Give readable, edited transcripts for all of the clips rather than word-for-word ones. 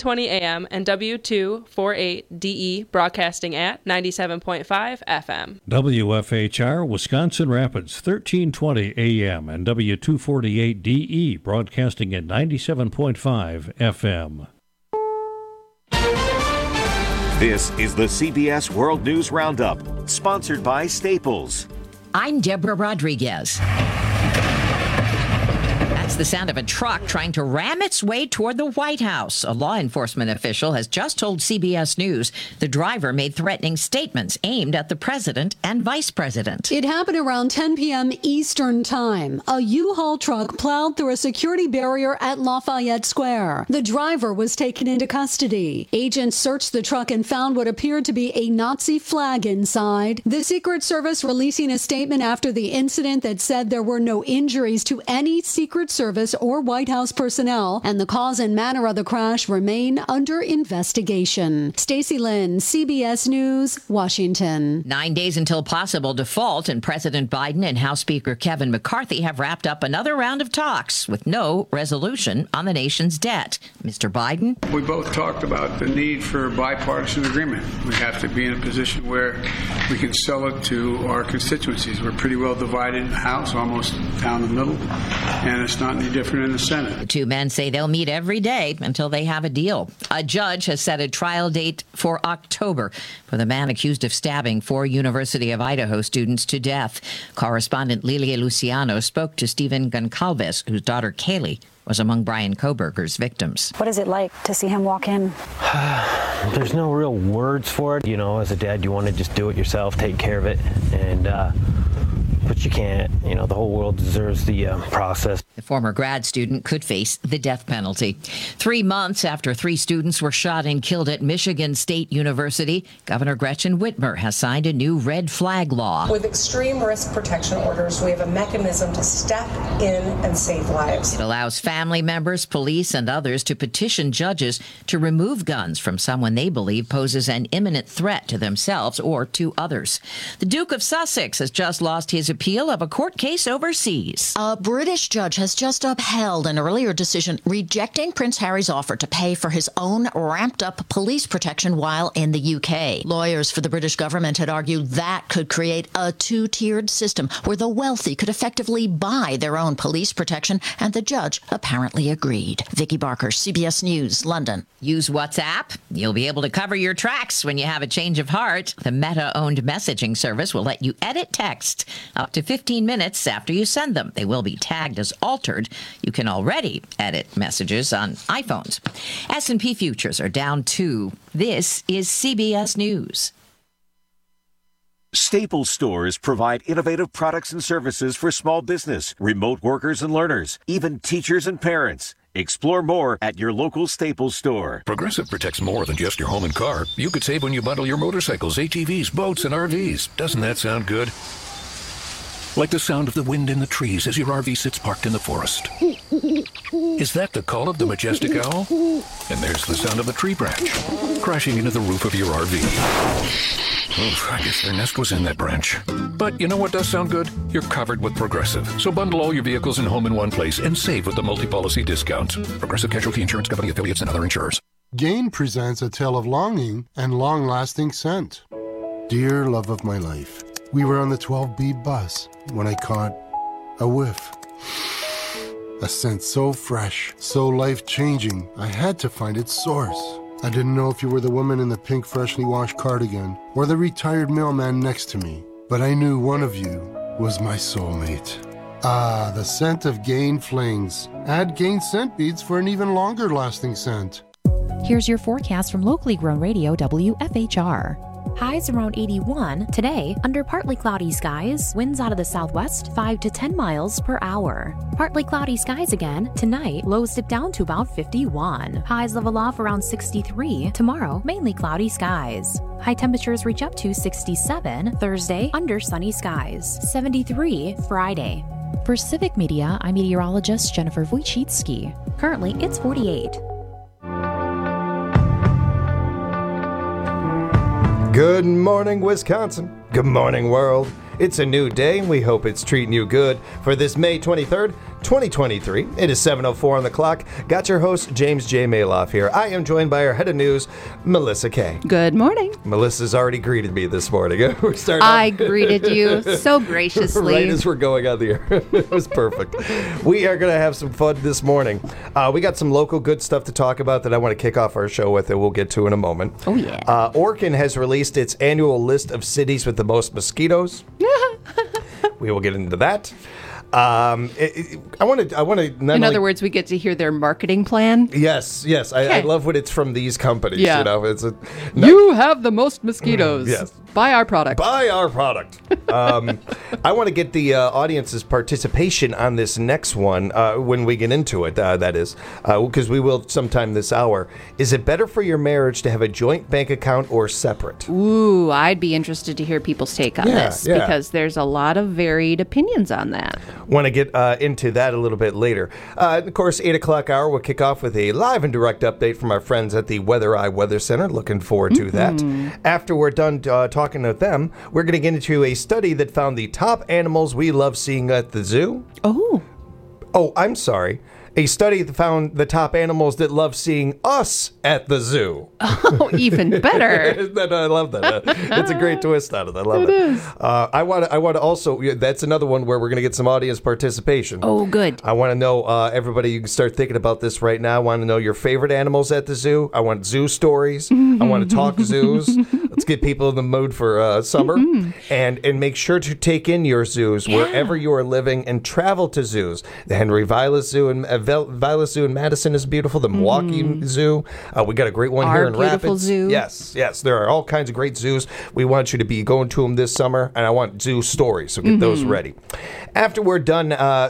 1320 AM and W248DE broadcasting at 97.5 FM. WFHR Wisconsin Rapids 1320 AM and W248DE broadcasting at 97.5 FM. This is the CBS World News Roundup, sponsored by Staples. I'm Deborah Rodriguez. That's the sound of a truck trying to ram its way toward the White House. A law enforcement official has just told CBS News the driver made threatening statements aimed at the president and vice president. It happened around 10 p.m. Eastern Time. A U-Haul truck plowed through a security barrier at Lafayette Square. The driver was taken into custody. Agents searched the truck and found what appeared to be a Nazi flag inside. The Secret Service releasing a statement after the incident that said there were no injuries to any Secret Service or White House personnel, and the cause and manner of the crash remain under investigation. Stacey Lynn, CBS News, Washington. 9 days until possible default, and President Biden and House Speaker Kevin McCarthy have wrapped up another round of talks with no resolution on the nation's debt. Mr. Biden? We both talked about the need for bipartisan agreement. We have to be in a position where we can sell it to our constituencies. We're pretty well divided in the House, almost down the middle, and it's not any different in the Senate. The two men say they'll meet every day until they have a deal. A judge has set a trial date for October for the man accused of stabbing 4 University of Idaho students to death. Correspondent Lilia Luciano spoke to Stephen Goncalves, whose daughter Kaylee was among Brian Kohberger's victims. What is it like to see him walk in? There's no real words for it. You know, as a dad, you want to just do it yourself, take care of it, and but you can't. You know, the whole world deserves the process. The former grad student could face the death penalty. 3 months after 3 students were shot and killed at Michigan State University, Governor Gretchen Whitmer has signed a new red flag law. With extreme risk protection orders, we have a mechanism to step in and save lives. It allows family members, police, and others to petition judges to remove guns from someone they believe poses an imminent threat to themselves or to others. The Duke of Sussex has just lost his appeal of a court case overseas. A British judge has just upheld an earlier decision rejecting Prince Harry's offer to pay for his own ramped-up police protection while in the UK. Lawyers for the British government had argued that could create a 2-tiered system where the wealthy could effectively buy their own police protection, and the judge apparently agreed. Vicky Barker, CBS News, London. Use WhatsApp. You'll be able to cover your tracks when you have a change of heart. The Meta-owned messaging service will let you edit text up to 15 minutes after you send them. They will be tagged as altered. You can already edit messages on iPhones. S&P futures are down 2. This is CBS News. Staples stores provide innovative products and services for small business, remote workers and learners, even teachers and parents. Explore more at your local Staples store. Progressive protects more than just your home and car. You could save when you bundle your motorcycles, ATVs, boats, and RVs. Doesn't that sound good? Like the sound of the wind in the trees as your RV sits parked in the forest. Is that the call of the majestic owl? And there's the sound of a tree branch crashing into the roof of your RV. Oof, I guess their nest was in that branch. But you know what does sound good? You're covered with Progressive. So bundle all your vehicles and home in one place and save with the multi-policy discounts. Progressive Casualty Insurance Company, affiliates, and other insurers. Gain presents a tale of longing and long-lasting scent. Dear love of my life, we were on the 12B bus when I caught a whiff. A scent so fresh, so life-changing, I had to find its source. I didn't know if you were the woman in the pink freshly washed cardigan or the retired mailman next to me, but I knew one of you was my soulmate. Ah, the scent of Gain Flings. Add Gain scent beads for an even longer lasting scent. Here's your forecast from locally grown radio WFHR. Highs around 81. Today, under partly cloudy skies, winds out of the southwest 5 to 10 miles per hour. Partly cloudy skies again. Tonight, lows dip down to about 51. Highs level off around 63. Tomorrow, mainly cloudy skies. High temperatures reach up to 67. Thursday, under sunny skies. 73 Friday. For Civic Media, I'm meteorologist Jennifer Wojcicki. Currently, it's 48. Good morning, Wisconsin. Good morning, world. It's a new day, and we hope it's treating you good for this May 23rd, 2023. It is 7:04 on the clock. Got your host, James J. Maloff here. I am joined by our head of news, Melissa Kay. Good morning. Melissa's already greeted me this morning. We're starting I greeted you so graciously. Right as we're going on the air. It was perfect. We are going to have some fun this morning. We got some local good stuff to talk about that I want to kick off our show with, and we'll get to in a moment. Oh, yeah. Orkin has released its annual list of cities with the most mosquitoes. We will get into that. I want to. In other words, we get to hear their marketing plan. Yes. I love when it's from these companies. Yeah. You know, you have the most mosquitoes. Yes. Buy our product. Buy our product. I want to get the audience's participation on this next one when we get into it, that is, because we will sometime this hour. Is it better for your marriage to have a joint bank account or separate? Ooh, I'd be interested to hear people's take on this because there's a lot of varied opinions on that. Want to get into that a little bit later. Of course, 8 o'clock hour, we'll kick off with a live and direct update from our friends at the Weather Eye Weather Center. Looking forward to that. After we're done talking with them, we're going to get into a study that found the top animals we love seeing at the zoo. Oh, I'm sorry. A study that found the top animals that love seeing us at the zoo. Oh, even better. I love that. It's a great twist out of it. I love it. It is. I want to also, that's another one where we're going to get some audience participation. Oh, good. I want to know, everybody, you can start thinking about this right now. I want to know your favorite animals at the zoo. I want zoo stories. I want to talk zoos. Let's get people in the mood for summer. And make sure to take in your zoos wherever you are living and travel to zoos. The Henry Vilas Zoo and Vilas Zoo in Madison is beautiful. The Milwaukee Zoo. We got a great one here in Rapids. Zoo. Yes. There are all kinds of great zoos. We want you to be going to them this summer, and I want zoo stories, so get those ready. After we're done,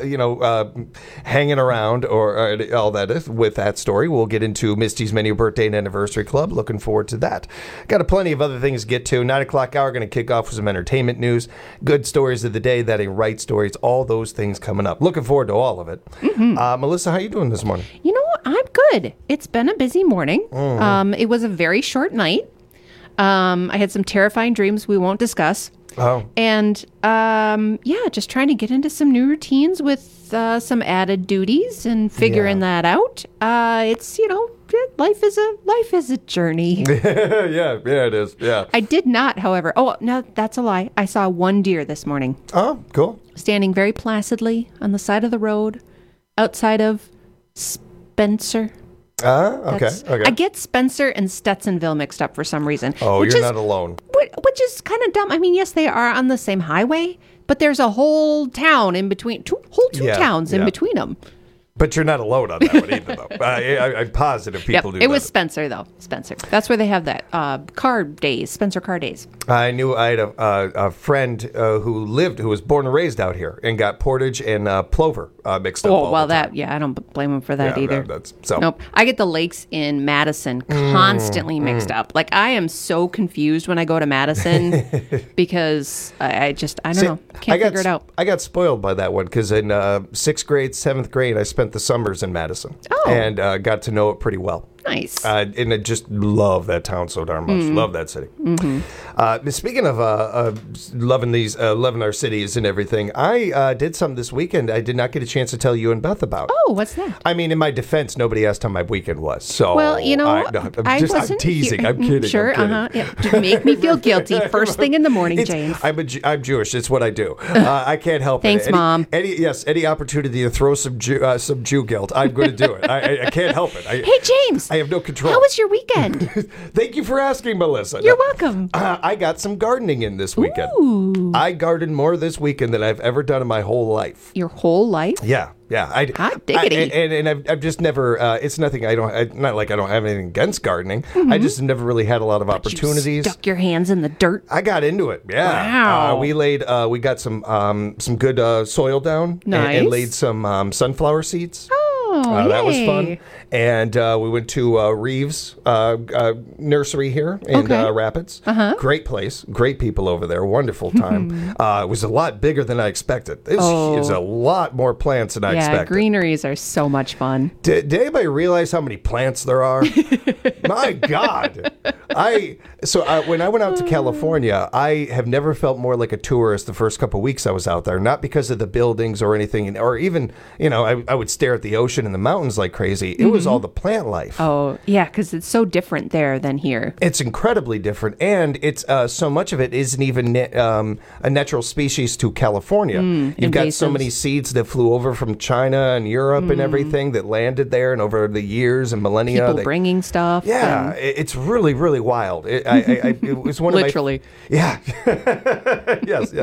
hanging around or all that with that story, we'll get into Misty's Menu Birthday and Anniversary Club. Looking forward to that. Got plenty of other things to get to. 9 o'clock hour, going to kick off with some entertainment news, good stories of the day, that ain't right stories, all those things coming up. Looking forward to all of it. Melissa, how you doing this morning? You know what? I'm good. It's been a busy morning. It was a very short night. I had some terrifying dreams we won't discuss. Oh. And, just trying to get into some new routines with some added duties and figuring that out. It's, life is a journey. Yeah, it is. Yeah. I did not, however. Oh, no, that's a lie. I saw one deer this morning. Oh, cool. Standing very placidly on the side of the road outside of Spencer. Okay. I get Spencer and Stetsonville mixed up for some reason. Oh, you're not alone. Which is kind of dumb. I mean, yes, they are on the same highway, but there's a whole town in between, two towns in between them. But you're not alone on that one either, though. I'm positive people do that. It was Spencer, though. Spencer. That's where they have that car days, Spencer car days. I knew I had a friend who was born and raised out here and got Portage and Plover mixed up. Oh, well, I don't blame him for that either. Nope. I get the lakes in Madison constantly mixed up. Like, I am so confused when I go to Madison because I don't know. Can't figure it out. I got spoiled by that one because in 6th grade, 7th grade, I spent the summers in Madison and got to know it pretty well. Nice. And I just love that town so darn much. Love that city. Speaking of loving our cities and everything, I did something this weekend I did not get a chance to tell you and Beth about. Oh, what's that? I mean, in my defense, nobody asked how my weekend was. So, well, I'm teasing. I'm kidding. Sure. To make me feel guilty first thing in the morning, James. I'm Jewish. It's what I do. I can't help Thanks, it. Mom. Any opportunity to throw some Jew guilt, I'm going to do it. I can't help it. Hey, James. I have no control. How was your weekend? Thank you for asking, Melissa. You're welcome. I got some gardening in this weekend. Ooh. I gardened more this weekend than I've ever done in my whole life. Your whole life? Yeah. Hot diggity. And I've just never, it's nothing, not like I don't have anything against gardening. I just never really had a lot of opportunities. You stuck your hands in the dirt? I got into it, yeah. Wow. We got some good soil down. Nice. And laid some sunflower seeds. Oh, that was fun. And we went to Reeves Nursery here in Rapids. Great place. Great people over there. Wonderful time. It was a lot bigger than I expected. It was a lot more plants than I expected. Yeah, greeneries are so much fun. Did anybody realize how many plants there are? My God. When I went out to California, I have never felt more like a tourist the first couple of weeks I was out there. Not because of the buildings or anything, or even, I would stare at the ocean and the mountains like crazy. It was all the plant life. Oh, yeah, because it's so different there than here. It's incredibly different, and it's so much of it isn't even a natural species to California. You've got so many seeds that flew over from China and Europe and everything that landed there, and over the years and millennia. People bringing stuff. Yeah, it's really, really wild. It was one literally. of my... Yeah. Yes.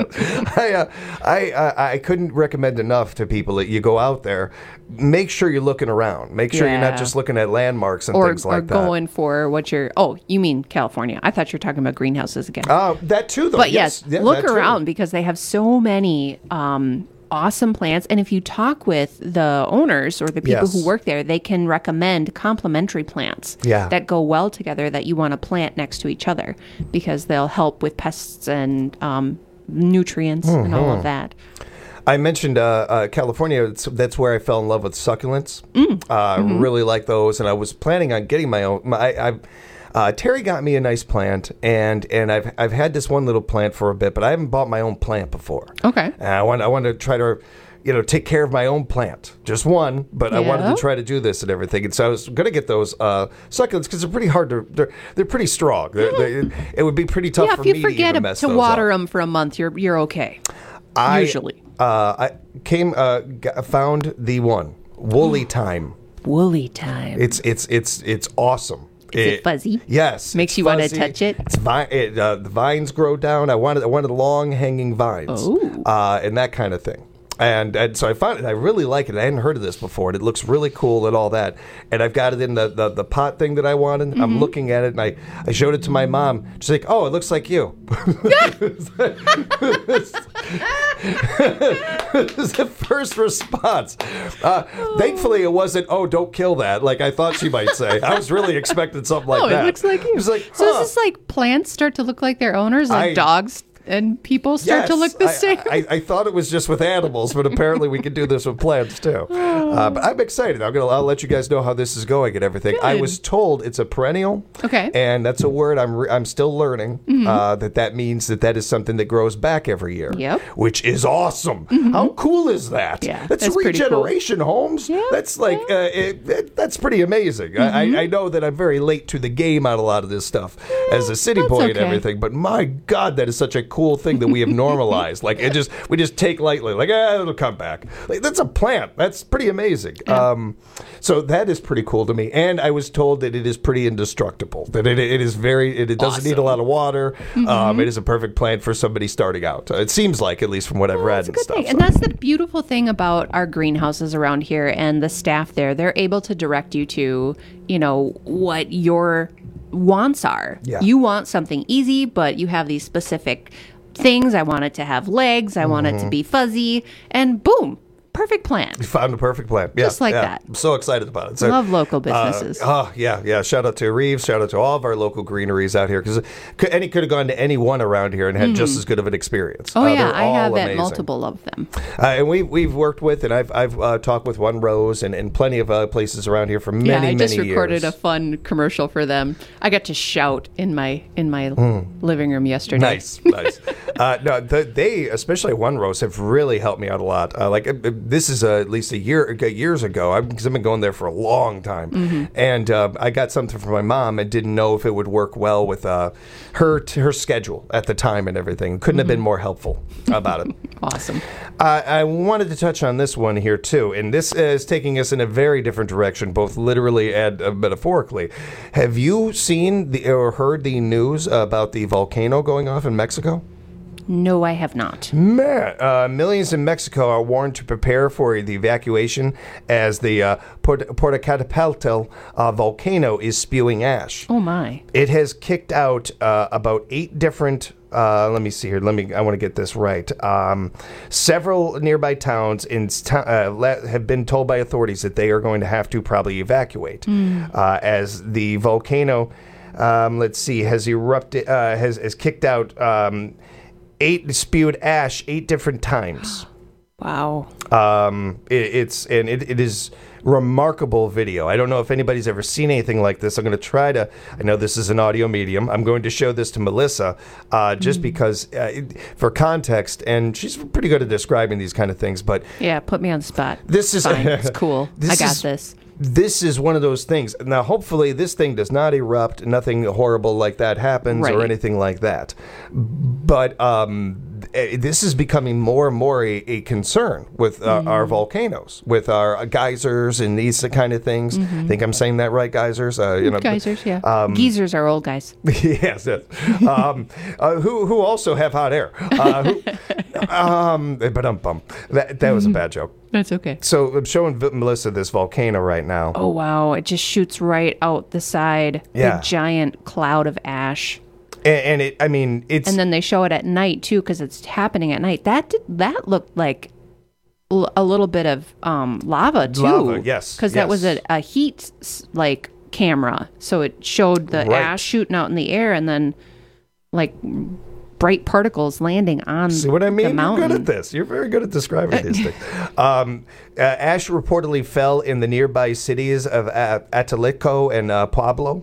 I couldn't recommend enough to people that you go out there, make sure you're looking around. Make sure you're not just looking at landmarks and things like that. Or going for what you're... Oh, you mean California. I thought you were talking about greenhouses again. That too, though. But yes, look around because they have so many... awesome plants, and if you talk with the owners or the people who work there, they can recommend complementary plants that go well together that you want to plant next to each other because they'll help with pests and nutrients and all of that. I mentioned California. That's where I fell in love with succulents. I really like those, and I was planning on getting my own. Terry got me a nice plant, and I've had this one little plant for a bit, but I haven't bought my own plant before. Okay. And I want to try to, take care of my own plant. Just one, but I wanted to try to do this and everything. And so I was going to get those succulents because they're pretty hard to. They're pretty strong. It would be pretty tough for me to even mess those up. If you forget to water them for a month, you're okay. Usually. I found the one Woolly Time. Woolly Time. It's awesome. Is it fuzzy? Yes. Makes you want to touch it? The vines grow down. I wanted long hanging vines. And that kind of thing. And so I found it. I really like it. I hadn't heard of this before. And it looks really cool and all that. And I've got it in the pot thing that I wanted. I'm looking at it, and I showed it to my mom. She's like, "Oh, it looks like you." It was the first response. Thankfully, it wasn't, "Oh, don't kill that," like I thought she might say. I was really expecting something like that. Oh, it looks like you. It was like, So is this like plants start to look like their owners, like dogs and people start to look the same? I thought it was just with animals, but apparently we can do this with plants too. But I'm excited. I'll let you guys know how this is going and everything. Good. I was told it's a perennial. Okay. And that's a word I'm still learning. That means that is something that grows back every year. Yep. Which is awesome. How cool is that? Yeah, that's regeneration, Holmes. Yeah, that's like that's pretty amazing. I know that I'm very late to the game on a lot of this stuff as a city boy and everything, but my God, that is such a cool thing that we have normalized. Like we just take lightly. Like it'll come back. Like, that's a plant. That's pretty amazing. Yeah. So that is pretty cool to me. And I was told that it is pretty indestructible. That it is very. It doesn't need a lot of water. It is a perfect plant for somebody starting out. It seems like, at least from what I've read and stuff. And that's the beautiful thing about our greenhouses around here and the staff there. They're able to direct you to, what your wants are. Yeah. You want something easy, but you have these specific things. I want it to have legs. I want it to be fuzzy. And boom, perfect plant. You found a perfect plant. Yeah, just like that. I'm so excited about it. So, love local businesses. Yeah. Shout out to Reeves. Shout out to all of our local greeneries out here, because he could have gone to any one around here and had just as good of an experience. Oh yeah, I have at multiple of them. And we've worked with, and I've talked with One Rose and plenty of places around here for many years. I just recorded a fun commercial for them. I got to shout in my living room yesterday. Nice. No, they, especially One Rose, have really helped me out a lot. This is at least years ago, because I've been going there for a long time. And I got something from my mom and didn't know if it would work well with her schedule at the time and everything. Couldn't have been more helpful about it. Awesome. I wanted to touch on this one here too, and this is taking us in a very different direction, both literally and metaphorically. Have you seen or heard the news about the volcano going off in Mexico? No, I have not. Man, millions in Mexico are warned to prepare for the evacuation as the Popocatépetl volcano is spewing ash. Oh, my. It has kicked out about 8 different... let me see here. I want to get this right. Several nearby towns have been told by authorities that they are going to have to probably evacuate as the volcano, has erupted, has kicked out 8 spewed ash 8 different times. Wow. It is remarkable video. I don't know if anybody's ever seen anything like this. I'm going to try to, I know this is an audio medium. I'm going to show this to Melissa just because for context, and she's pretty good at describing these kind of things, but yeah, put me on the spot. This is fine. It's cool. I got this. This is one of those things. Now, hopefully, this thing does not erupt. Nothing horrible like that happens or anything like that. But this is becoming more and more a concern with our volcanoes, with our geysers and these kind of things. I think I'm saying that right, geysers? Geysers, yeah. Geezers are old guys. Yes. Who also have hot air. That was a bad joke. That's okay. So I'm showing Melissa this volcano right now. Oh, wow. It just shoots right out the side. Yeah. A giant cloud of ash. And it's... And then they show it at night, too, because it's happening at night. That looked like a little bit of lava, too. Lava, yes. Because that was a heat, camera. So it showed the ash shooting out in the air and then, bright particles landing on See what I mean? the mountain. You're good at this. You're very good at describing these things. Ash reportedly fell in the nearby cities of Atalico and Pueblo.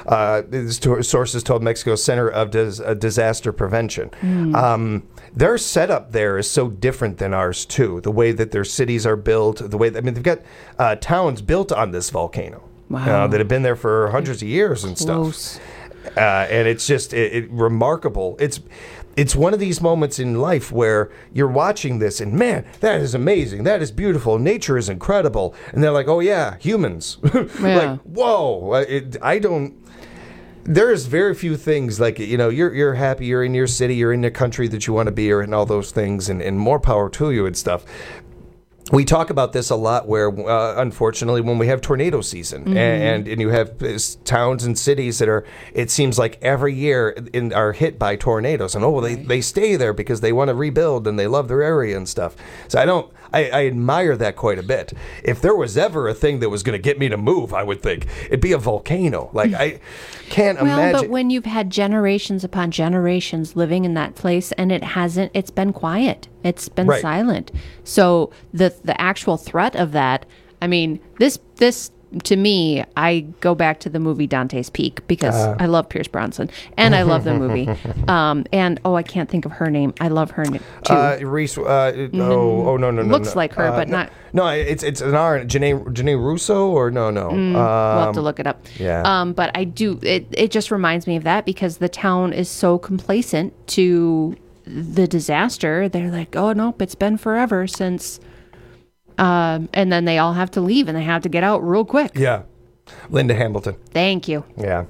Sources told Mexico's Center of Disaster Prevention. Their setup there is so different than ours, too. The way that their cities are built, they've got towns built on this volcano that have been there for hundreds of years and stuff. And it's just remarkable. It's one of these moments in life where you're watching this and, man, that is amazing. That is beautiful. Nature is incredible. And they're like, oh, yeah, humans. Like, whoa. There's very few things like, you're happy, you're in your city, you're in the country that you want to be, or and all those things, and more power to you and stuff. We talk about this a lot where, unfortunately, when we have tornado season and you have towns and cities that it seems like every year are hit by tornadoes. And, they stay there because they want to rebuild and they love their area and stuff. So I admire that quite a bit. If there was ever a thing that was going to get me to move, I would think it'd be a volcano. Like, I can't imagine. Well, but when you've had generations upon generations living in that place and it's been quiet. It's been silent. So the actual threat of that, this to me, I go back to the movie Dante's Peak because I love Pierce Brosnan and I love the movie. I can't think of her name. I love her too. Reese. No. Looks like her, but not. No, it's an R. Janae Russo or no. We'll have to look it up. Yeah. But I do. It just reminds me of that because the town is so complacent to the disaster. They're like, oh nope, it's been forever since. And then they all have to leave and they have to get out real quick. Yeah. Linda Hamilton. Thank you. Yeah.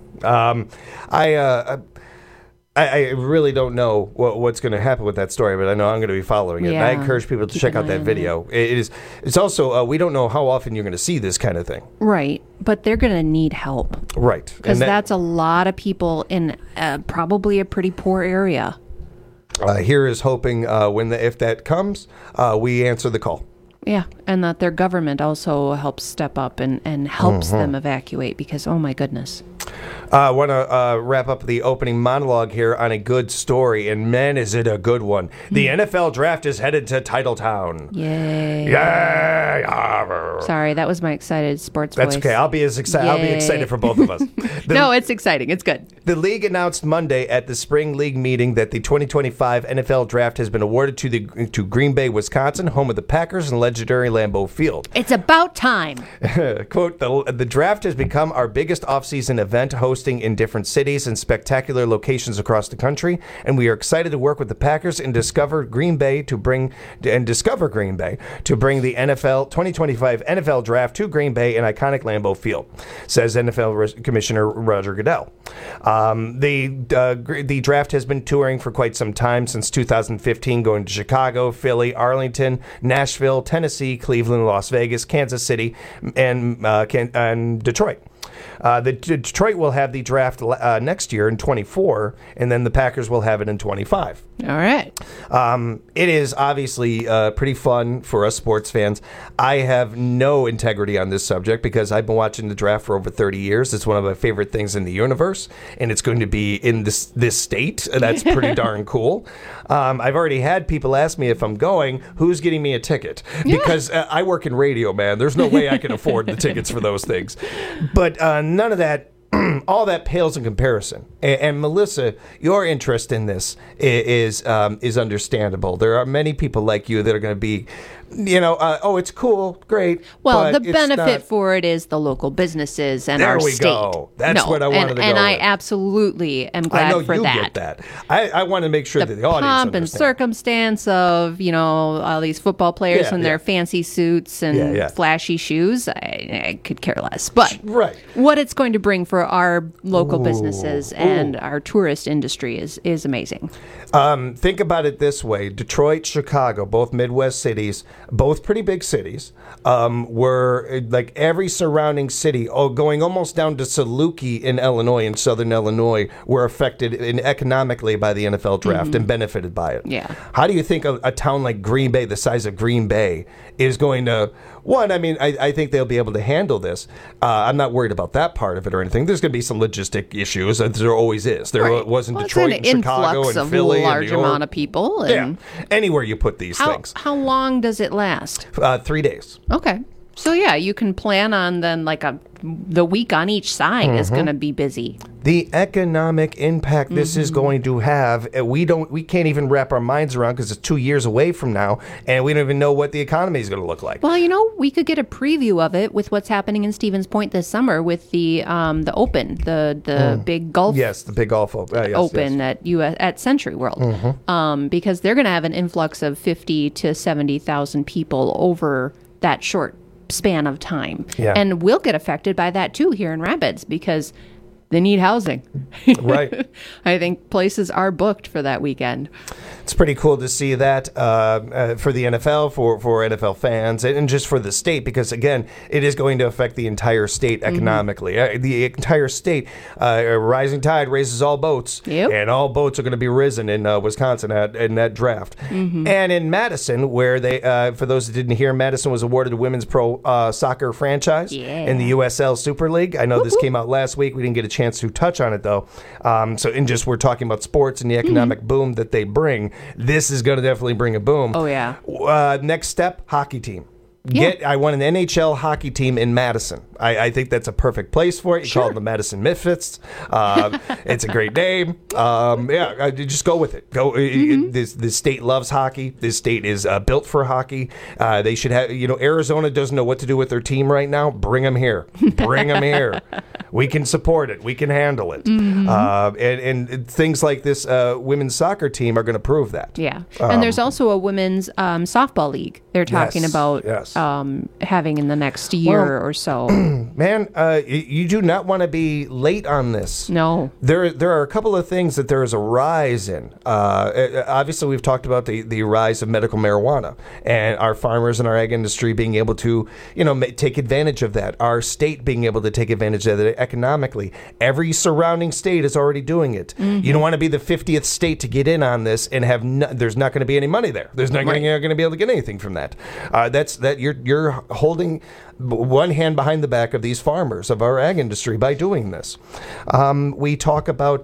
I really don't know what's going to happen with that story, but I know I'm going to be following it. And I encourage people to check out that video. It's also, we don't know how often you're going to see this kind of thing. Right. But they're going to need help. Right. Because that's a lot of people in probably a pretty poor area. Here is hoping if that comes, we answer the call. Yeah, and that their government also helps step up and helps them evacuate because, oh my goodness. I want to wrap up the opening monologue here on a good story, and man, is it a good one. The NFL draft is headed to Titletown. Yay. Yay. Sorry, that was my excited sports That's voice. okay. I'll be excited for both of us. No, it's exciting. It's good. The league announced Monday at the spring league meeting that the 2025 NFL draft has been awarded to Green Bay, Wisconsin, home of the Packers and legendary Lambeau Field. It's about time. Quote, the draft has become our biggest offseason event, hosting in different cities and spectacular locations across the country, and we are excited to work with the Packers and discover Green Bay to bring the NFL 2025 NFL draft to Green Bay and iconic Lambeau Field, says NFL Commissioner Roger Goodell. The draft has been touring for quite some time, since 2015, going to Chicago, Philly, Arlington, Nashville, Tennessee, Cleveland, Las Vegas, Kansas City, and Detroit. The Detroit will have the draft next year in 24, and then the Packers will have it in 25. All right. It is obviously pretty fun for us sports fans. I have no integrity on this subject because I've been watching the draft for over 30 years. It's one of my favorite things in the universe, and it's going to be in this state. That's pretty darn cool. I've already had people ask me if I'm going, who's getting me a ticket? Because I work in radio, man. There's no way I can afford the tickets for those things. But none of that. All that pales in comparison. And Melissa, your interest in this is understandable. There are many people like you that are going to be, it's cool, great. Well, the benefit for it is the local businesses and our state. There we go. That's what I wanted to go And I with. absolutely am glad for that. I know you get that. I want to make sure that the audience pomp and understands. circumstance of, all these football players in their fancy suits and flashy shoes, I could care less. But what it's going to bring for our local businesses and our tourist industry is amazing. Think about it this way. Detroit, Chicago, both Midwest cities, both pretty big cities, were like every surrounding city, going almost down to Saluki in Illinois, in southern Illinois, were affected economically by the NFL draft and benefited by it. Yeah. How do you think a town like Green Bay, the size of Green Bay, is going to... I think they'll be able to handle this. I'm not worried about that part of it or anything. There's going to be some logistic issues, as there always is. There was in Detroit and Chicago and Philly. A large amount of people. And anywhere you put these things. How long does it last? 3 days. Okay. So, you can plan on then the week on each side is going to be busy. The economic impact this is going to have, we can't even wrap our minds around because it's 2 years away from now, and we don't even know what the economy is going to look like. Well, we could get a preview of it with what's happening in Stevens Point this summer with the Open, the big golf. Yes, the big golf Open at Century World, because they're going to have an influx of 50 to 70,000 people over that short span of time. Yeah. And we'll get affected by that too here in Rapids because they need housing. Right. I think places are booked for that weekend. It's pretty cool to see that for the NFL, for NFL fans, and just for the state, because, again, it is going to affect the entire state economically. The entire state, a rising tide raises all boats, and all boats are going to be risen in Wisconsin in that draft. And in Madison, where they, for those that didn't hear, Madison was awarded a women's pro soccer franchise in the USL Super League. I know this came out last week. We didn't get a chance to touch on it, though. We're talking about sports and the economic boom that they bring. This is going to definitely bring a boom. Oh, yeah. Next step, hockey team. I want an NHL hockey team in Madison. I think that's a perfect place for it. You call it the Madison Misfits. It's a great name. Just go with it. This state loves hockey. This state is built for hockey. They should have, Arizona doesn't know what to do with their team right now. Bring them here. Bring them here. We can support it. We can handle it. And things like this women's soccer team are going to prove that. Yeah. And there's also a women's softball league they're talking about having in the next year or so. Man, you do not want to be late on this. No. There are a couple of things that there is a rise in. Obviously, we've talked about the rise of medical marijuana and our farmers and our ag industry being able to, take advantage of that. Our state being able to take advantage of it economically. Every surrounding state is already doing it. You don't want to be the 50th state to get in on this and have there's not going to be any money there. There's not going to be able to get anything from that. You're holding one hand behind the back of these farmers of our ag industry by doing this. We talk about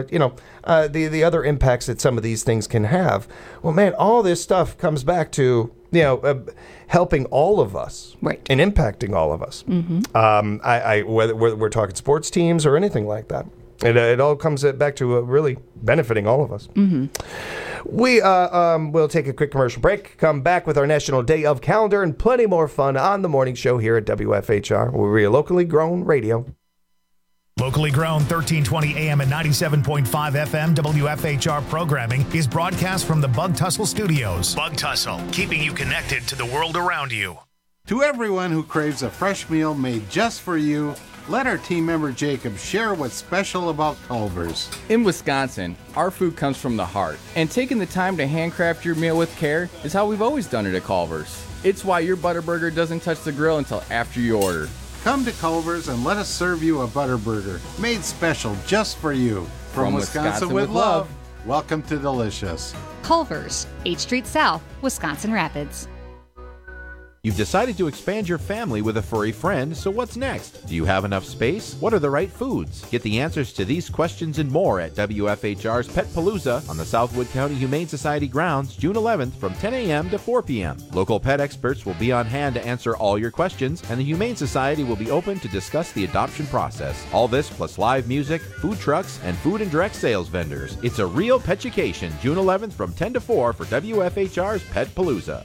the other impacts that some of these things can have. Well, man, all this stuff comes back to helping all of us and impacting all of us. Whether we're talking sports teams or anything like that. It all comes back to really benefiting all of us. We will take a quick commercial break, come back with our National Day of Calendar, and plenty more fun on the morning show here at WFHR, where we're locally grown radio. Locally grown 1320 AM and 97.5 FM WFHR programming is broadcast from the Bug Tussle Studios. Bug Tussle, keeping you connected to the world around you. To everyone who craves a fresh meal made just for you, let our team member Jacob share what's special about Culver's. In Wisconsin, our food comes from the heart, and taking the time to handcraft your meal with care is how we've always done it at Culver's. It's why your Butterburger doesn't touch the grill until after you order. Come to Culver's and let us serve you a butter burger made special just for you. From Wisconsin with love, welcome to Delicious. Culver's, 8th Street South, Wisconsin Rapids. You've decided to expand your family with a furry friend, so what's next? Do you have enough space? What are the right foods? Get the answers to these questions and more at WFHR's Pet Palooza on the Southwood County Humane Society grounds, June 11th from 10 a.m. to 4 p.m. Local pet experts will be on hand to answer all your questions, and the Humane Society will be open to discuss the adoption process. All this plus live music, food trucks, and food and direct sales vendors. It's a real petchucation, June 11th from 10 to 4 for WFHR's Pet Palooza.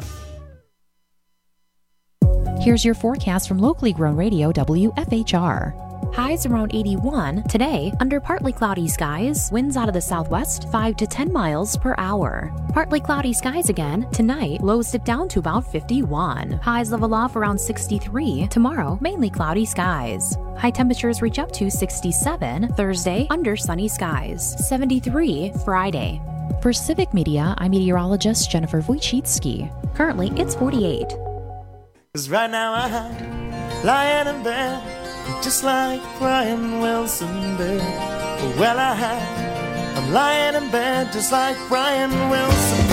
Here's your forecast from locally grown radio WFHR. Highs around 81 today under partly cloudy skies, winds out of the southwest 5 to 10 miles per hour. Partly cloudy skies again tonight, lows dip down to about 51. Highs level off around 63. Tomorrow, mainly cloudy skies. High temperatures reach up to 67 Thursday under sunny skies. 73 Friday. For Civic Media, I'm meteorologist Jennifer Wojcicki. Currently, it's 48. 'Cause right now I'm lying in bed, just like Brian Wilson did. Well, I'm lying in bed, just like Brian Wilson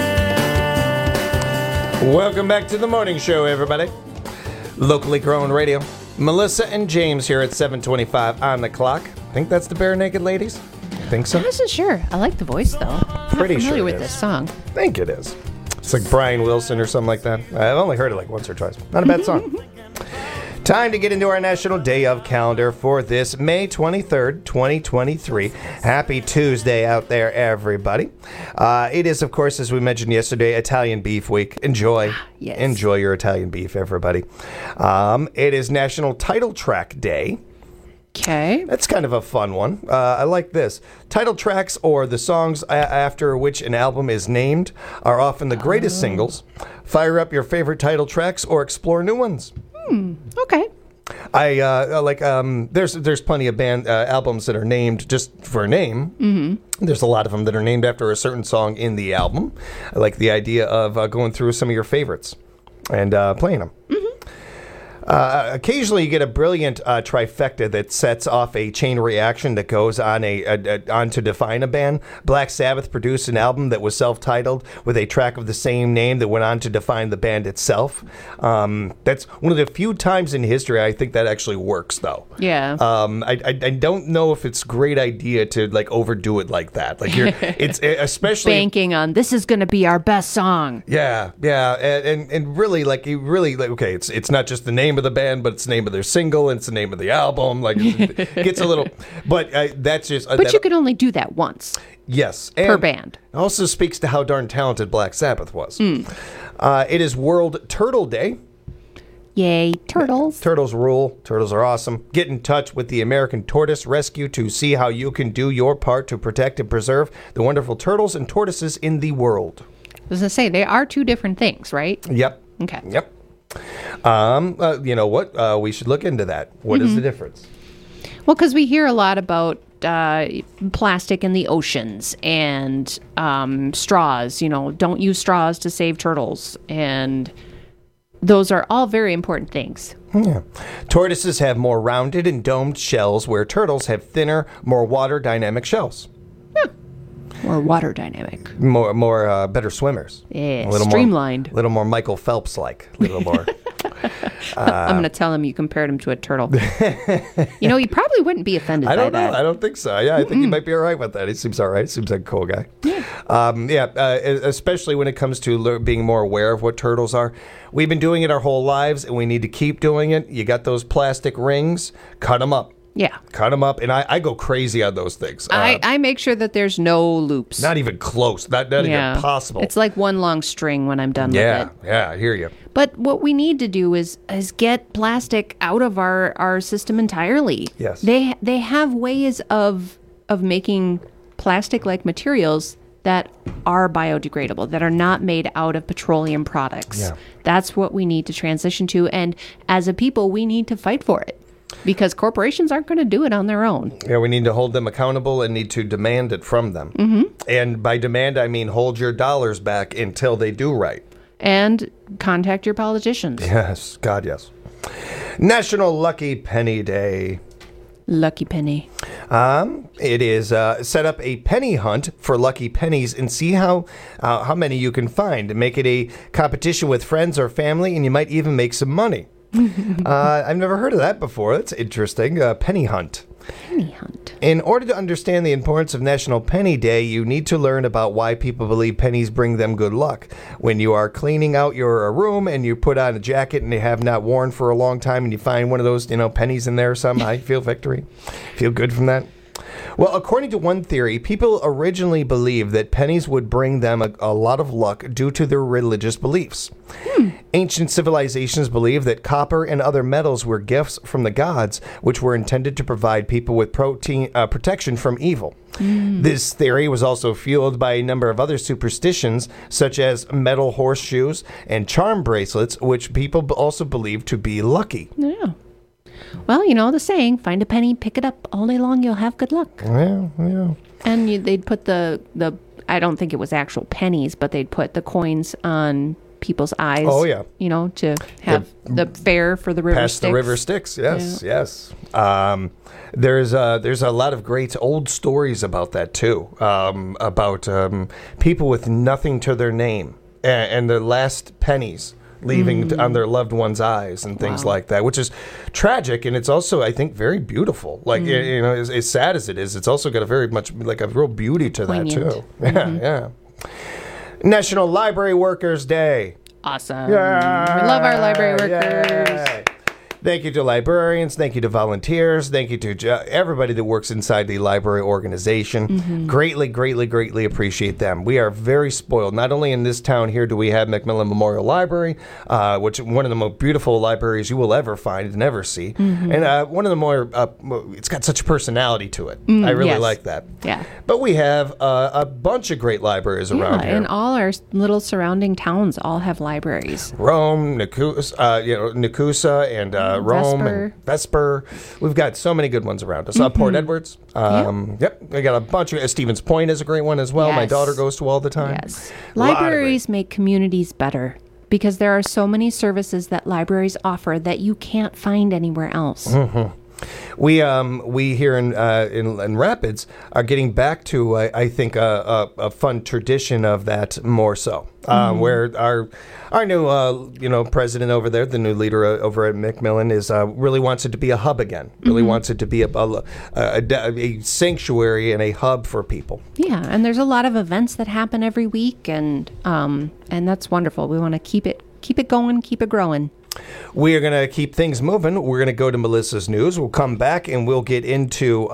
did. Welcome back to the morning show, everybody. Locally grown radio. Melissa and James here at 7:25 on the clock. I think that's the Bare Naked Ladies. Think so? I wasn't sure. I like the voice, though. Pretty I'm familiar sure with it is. this song. I think it is. It's like Brian Wilson or something like that. I've only heard it like once or twice. Not a bad song. Time to get into our National Day of calendar for this May 23rd, 2023. Happy Tuesday out there, everybody. It is, of course, as we mentioned yesterday, Italian Beef Week. Enjoy. Yes. Enjoy your Italian beef, everybody. It is National Title Track Day. Okay. That's kind of a fun one. I like this. Title tracks, or the songs after which an album is named, are often the greatest singles. Fire up your favorite title tracks or explore new ones. Okay. There's plenty of band albums that are named just for a name. Mm-hmm. There's a lot of them that are named after a certain song in the album. I like the idea of going through some of your favorites and playing them. Occasionally you get a brilliant trifecta that sets off a chain reaction that goes on on to define a band. Black Sabbath produced an album that was self-titled with a track of the same name that went on to define the band itself. That's one of the few times in history I think that actually works, though. Yeah. I don't know if it's a great idea to like overdo it like that. Like it's especially banking on this is going to be our best song. Yeah, and really okay, it's not just the name of the band, but it's the name of their single and it's the name of the album. Like it gets a little, but that's just. But you can only do that once. Yes, per band. It also speaks to how darn talented Black Sabbath was. It is World Turtle Day. Yay, turtles. Turtles rule. Turtles are awesome. Get in touch with the American Tortoise Rescue to see how you can do your part to protect and preserve the wonderful turtles and tortoises in the world. I was going to say, they are two different things, right? Yep. Okay. Yep. You know what? We should look into that. What is the difference? Well, because we hear a lot about plastic in the oceans and straws. Don't use straws to save turtles. And those are all very important things. Yeah. Tortoises have more rounded and domed shells, where turtles have thinner, more water dynamic shells. More water dynamic. More better swimmers. Yeah, a little streamlined. A little more Michael Phelps-like. A little more. I'm going to tell him you compared him to a turtle. He probably wouldn't be offended by that. I don't know. I don't think so. Yeah, I think he might be all right with that. He seems all right. Seems like a cool guy. Yeah. Especially when it comes to being more aware of what turtles are. We've been doing it our whole lives, and we need to keep doing it. You got those plastic rings, cut them up. Yeah. Cut them up, and I go crazy on those things. I make sure that there's no loops. Not even close. Not even possible. It's like one long string when I'm done with it. Yeah, I hear you. But what we need to do is get plastic out of our system entirely. Yes. They have ways of making plastic-like materials that are biodegradable, that are not made out of petroleum products. Yeah. That's what we need to transition to, and as a people, we need to fight for it. Because corporations aren't going to do it on their own. Yeah, we need to hold them accountable and need to demand it from them. Mm-hmm. And by demand, I mean hold your dollars back until they do right. And contact your politicians. Yes, God, yes. National Lucky Penny Day. Lucky penny. It is set up a penny hunt for lucky pennies and see how many you can find. Make it a competition with friends or family, and you might even make some money. I've never heard of that before. That's interesting. Penny hunt. Penny hunt. In order to understand the importance of National Penny Day, you need to learn about why people believe pennies bring them good luck. When you are cleaning out your room and you put on a jacket and you have not worn for a long time and you find one of those, pennies in there somehow, you feel victory. Feel good from that. Well, according to one theory, people originally believed that pennies would bring them a lot of luck due to their religious beliefs. Ancient civilizations believed that copper and other metals were gifts from the gods, which were intended to provide people with protection from evil. This theory was also fueled by a number of other superstitions, such as metal horseshoes and charm bracelets, which people also believed to be lucky. Yeah. Well, the saying, find a penny, pick it up, all day long you'll have good luck. Yeah. And they'd put the I don't think it was actual pennies, but they'd put the coins on people's eyes. Oh, yeah. To have the fare for the river Past Styx. the river Styx, yes. There's a lot of great old stories about that, too, about people with nothing to their name and their last pennies leaving on their loved one's eyes and things like that, which is tragic, and it's also, I think, very beautiful. Like, as sad as it is, it's also got a very much, like, a real beauty to Poignant. that, too. Yeah. National Library Workers Day. Awesome. Yeah. We love our library workers. Yay. Thank you to librarians. Thank you to volunteers. Thank you to everybody that works inside the library organization. Greatly appreciate them. We are very spoiled. Not only in this town here do we have Macmillan Memorial Library, which is one of the most beautiful libraries you will ever find and ever see. And one of the more, it's got such personality to it. I really like that. Yeah. But we have a bunch of great libraries around here. And all our little surrounding towns all have libraries. Rome, Nakusa, and Rome and Vesper. We've got so many good ones around us. Port Edwards. Yep. We got a bunch of Stevens Point is a great one as well. Yes. My daughter goes to all the time. Yes. Libraries make communities better because there are so many services that libraries offer that you can't find anywhere else. We here in Rapids are getting back to I think a fun tradition of that more so, where our new president over there, the new leader over at Macmillan, is really wants it to be a hub again. Really wants it to be a sanctuary and a hub for people. Yeah, and there's a lot of events that happen every week, and that's wonderful. We want to keep it going, keep it growing. We are going to keep things moving. We're going to go to Melissa's news. We'll come back and we'll get into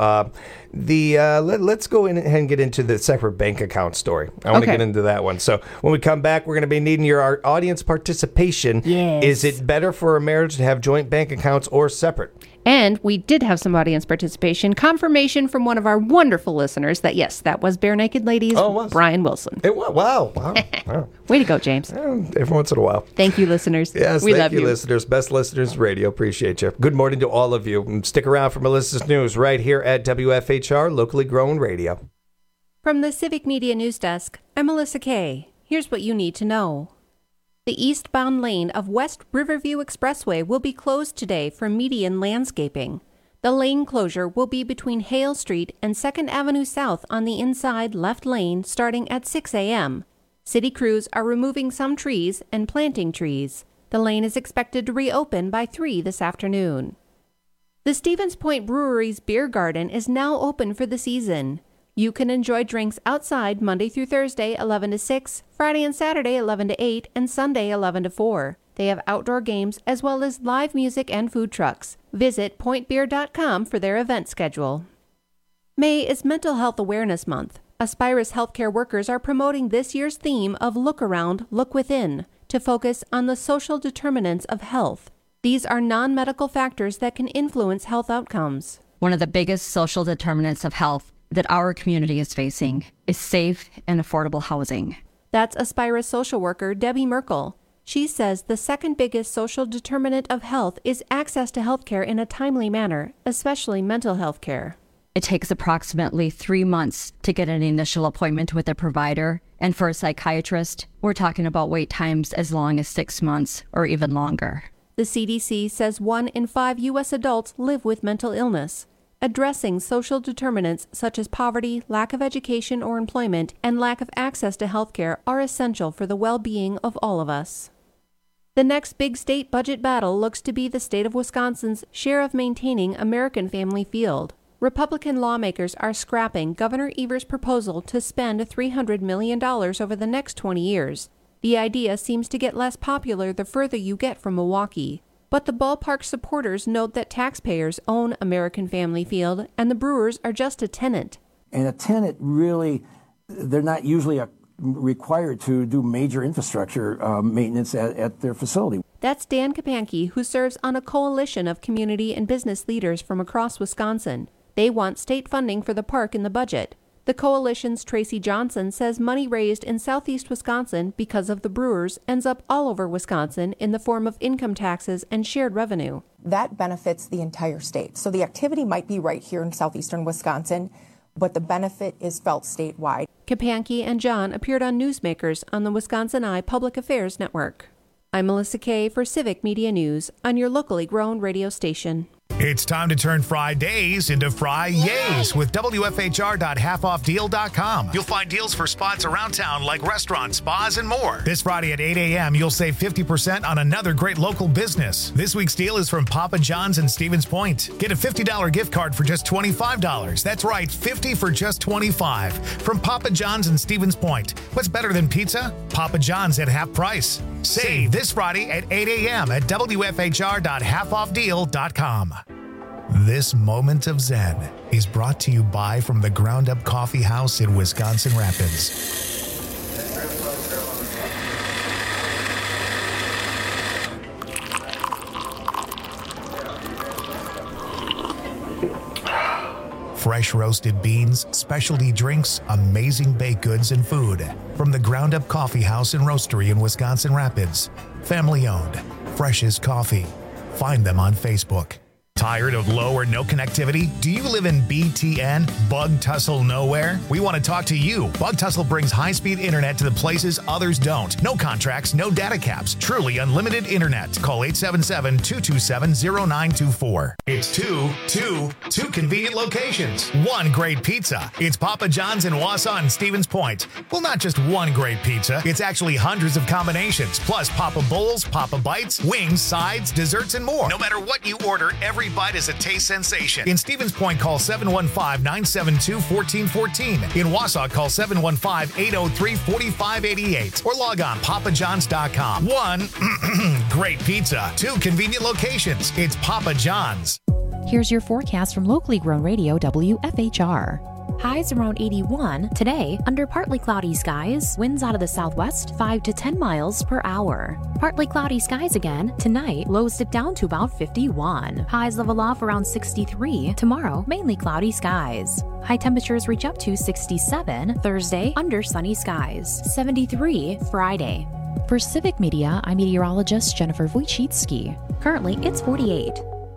let's go in and get into the separate bank account story. I want to get into that one. So when we come back, we're going to be needing your audience participation. Yes. Is it better for a marriage to have joint bank accounts or separate? And we did have some audience participation, confirmation from one of our wonderful listeners that, yes, that was Bare Naked Ladies, Brian Wilson. It was. Wow. Way to go, James. Every once in a while. Thank you, listeners. Yes, we love thank you, listeners. Best listeners radio. Appreciate you. Good morning to all of you. And stick around for Melissa's news right here at WFHR, locally grown radio. From the Civic Media News Desk, I'm Melissa Kay. Here's what you need to know. The eastbound lane of West Riverview Expressway will be closed today for median landscaping. The lane closure will be between Hale Street and 2nd Avenue South on the inside left lane starting at 6 a.m. City crews are removing some trees and planting trees. The lane is expected to reopen by 3 this afternoon. The Stevens Point Brewery's beer garden is now open for the season. You can enjoy drinks outside Monday through Thursday, 11 to 6, Friday and Saturday, 11 to 8, and Sunday, 11 to 4. They have outdoor games as well as live music and food trucks. Visit pointbeer.com for their event schedule. May is Mental Health Awareness Month. Aspirus healthcare workers are promoting this year's theme of Look Around, Look Within to focus on the social determinants of health. These are non-medical factors that can influence health outcomes. One of the biggest social determinants of health that our community is facing is safe and affordable housing. That's Aspirus social worker Debbie Merkel. She says the second biggest social determinant of health is access to health care in a timely manner, especially mental health care. It takes approximately 3 months to get an initial appointment with a provider, and for a psychiatrist, we're talking about wait times as long as 6 months or even longer. The CDC says 1 in 5 U.S. adults live with mental illness. Addressing social determinants such as poverty, lack of education or employment, and lack of access to health care are essential for the well-being of all of us. The next big state budget battle looks to be the state of Wisconsin's share of maintaining American Family Field. Republican lawmakers are scrapping Governor Evers' proposal to spend $300 million over the next 20 years. The idea seems to get less popular the further you get from Milwaukee. But the ballpark supporters note that taxpayers own American Family Field and the Brewers are just a tenant. And a tenant really, they're not usually required to do major infrastructure maintenance at their facility. That's Dan Kapanke, who serves on a coalition of community and business leaders from across Wisconsin. They want state funding for the park in the budget. The coalition's Tracy Johnson says money raised in southeast Wisconsin because of the Brewers ends up all over Wisconsin in the form of income taxes and shared revenue. That benefits the entire state. So the activity might be right here in southeastern Wisconsin, but the benefit is felt statewide. Kapanke and John appeared on Newsmakers on the Wisconsin Eye Public Affairs Network. I'm Melissa Kay for Civic Media News on your locally grown radio station. It's time to turn Fridays into Fri-Yays with WFHR.halfoffdeal.com. You'll find deals for spots around town like restaurants, spas, and more. This Friday at 8 a.m., you'll save 50% on another great local business. This week's deal is from Papa John's in Stevens Point. Get a $50 gift card for just $25. That's right, $50 for just $25. From Papa John's in Stevens Point. What's better than pizza? Papa John's at half price. Save this Friday at 8 a.m. at WFHR.halfoffdeal.com. This moment of Zen is brought to you by From the Ground Up Coffee House in Wisconsin Rapids. Fresh roasted beans, specialty drinks, amazing baked goods, and food. From the Ground Up Coffee House and Roastery in Wisconsin Rapids. Family owned. Fresh as coffee. Find them on Facebook. Tired of low or no connectivity? Do you live in BTN, Bug Tussle Nowhere? We want to talk to you. Bug Tussle brings high-speed internet to the places others don't. No contracts, no data caps. Truly unlimited internet. Call 877-227-0924. It's two convenient locations. One great pizza. It's Papa John's in Wausau and Stevens Point. Well, not just one great pizza. It's actually hundreds of combinations. Plus Papa Bowls, Papa Bites, wings, sides, desserts, and more. No matter what you order, every bite is a taste sensation. In Stevens Point, call 715-972-1414. In Wausau, call 715-803-4588. Or log on papajohns.com. One great pizza. Two convenient locations. It's Papa John's. Here's your forecast from locally grown radio WFHR. Highs around 81. Today, under partly cloudy skies, winds out of the southwest 5 to 10 miles per hour. Partly cloudy skies again. Tonight, lows dip down to about 51. Highs level off around 63. Tomorrow, mainly cloudy skies. High temperatures reach up to 67. Thursday, under sunny skies. 73 Friday. For Civic Media, I'm meteorologist Jennifer Wojcicki. Currently, it's 48.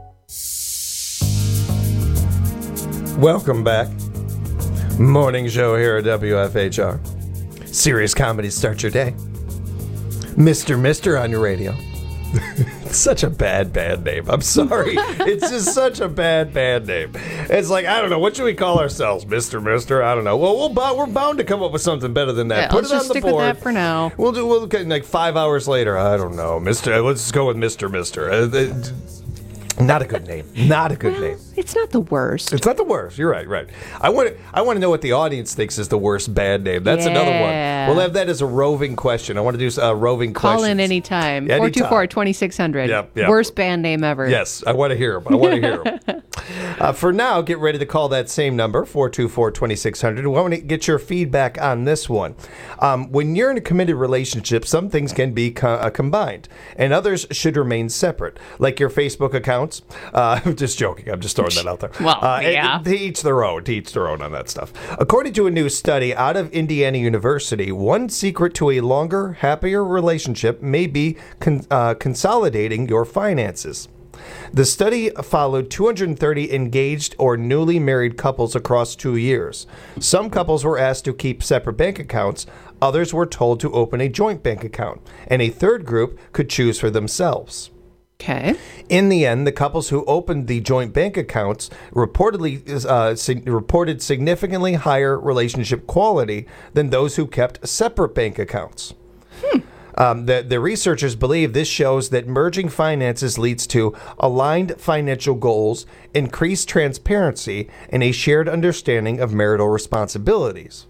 Welcome back. Morning show here at WFHR. Serious comedy starts your day. Mr. on your radio. It's such a bad name. I'm sorry. It's just such a bad name. It's like, I don't know. What should we call ourselves? Mr. I don't know. Well, we're bound to come up with something better than that. Yeah, Put let's it on just the stick board. with that for now. We'll get like 5 hours later. I don't know. Let's go with Mr. Not a good name. Not a good name. It's not the worst. It's not the worst. You're right. I want to know what the audience thinks is the worst bad name. That's another one. We'll have that as a roving question. I want to do a roving question. Call in anytime. 424-2600. Yep. Worst band name ever. Yes, I want to hear them. For now, get ready to call that same number, 424-2600. We want to get your feedback on this one. When you're in a committed relationship, some things can be combined, and others should remain separate, like your Facebook accounts. I'm just joking. I'm just throwing that out there. Well, yeah. To each their own on that stuff. According to a new study out of Indiana University, one secret to a longer, happier relationship may be consolidating your finances. The study followed 230 engaged or newly married couples across 2 years. Some couples were asked to keep separate bank accounts, others were told to open a joint bank account, and a third group could choose for themselves. Okay. In the end, the couples who opened the joint bank accounts reported significantly higher relationship quality than those who kept separate bank accounts. The researchers believe this shows that merging finances leads to aligned financial goals, increased transparency, and a shared understanding of marital responsibilities.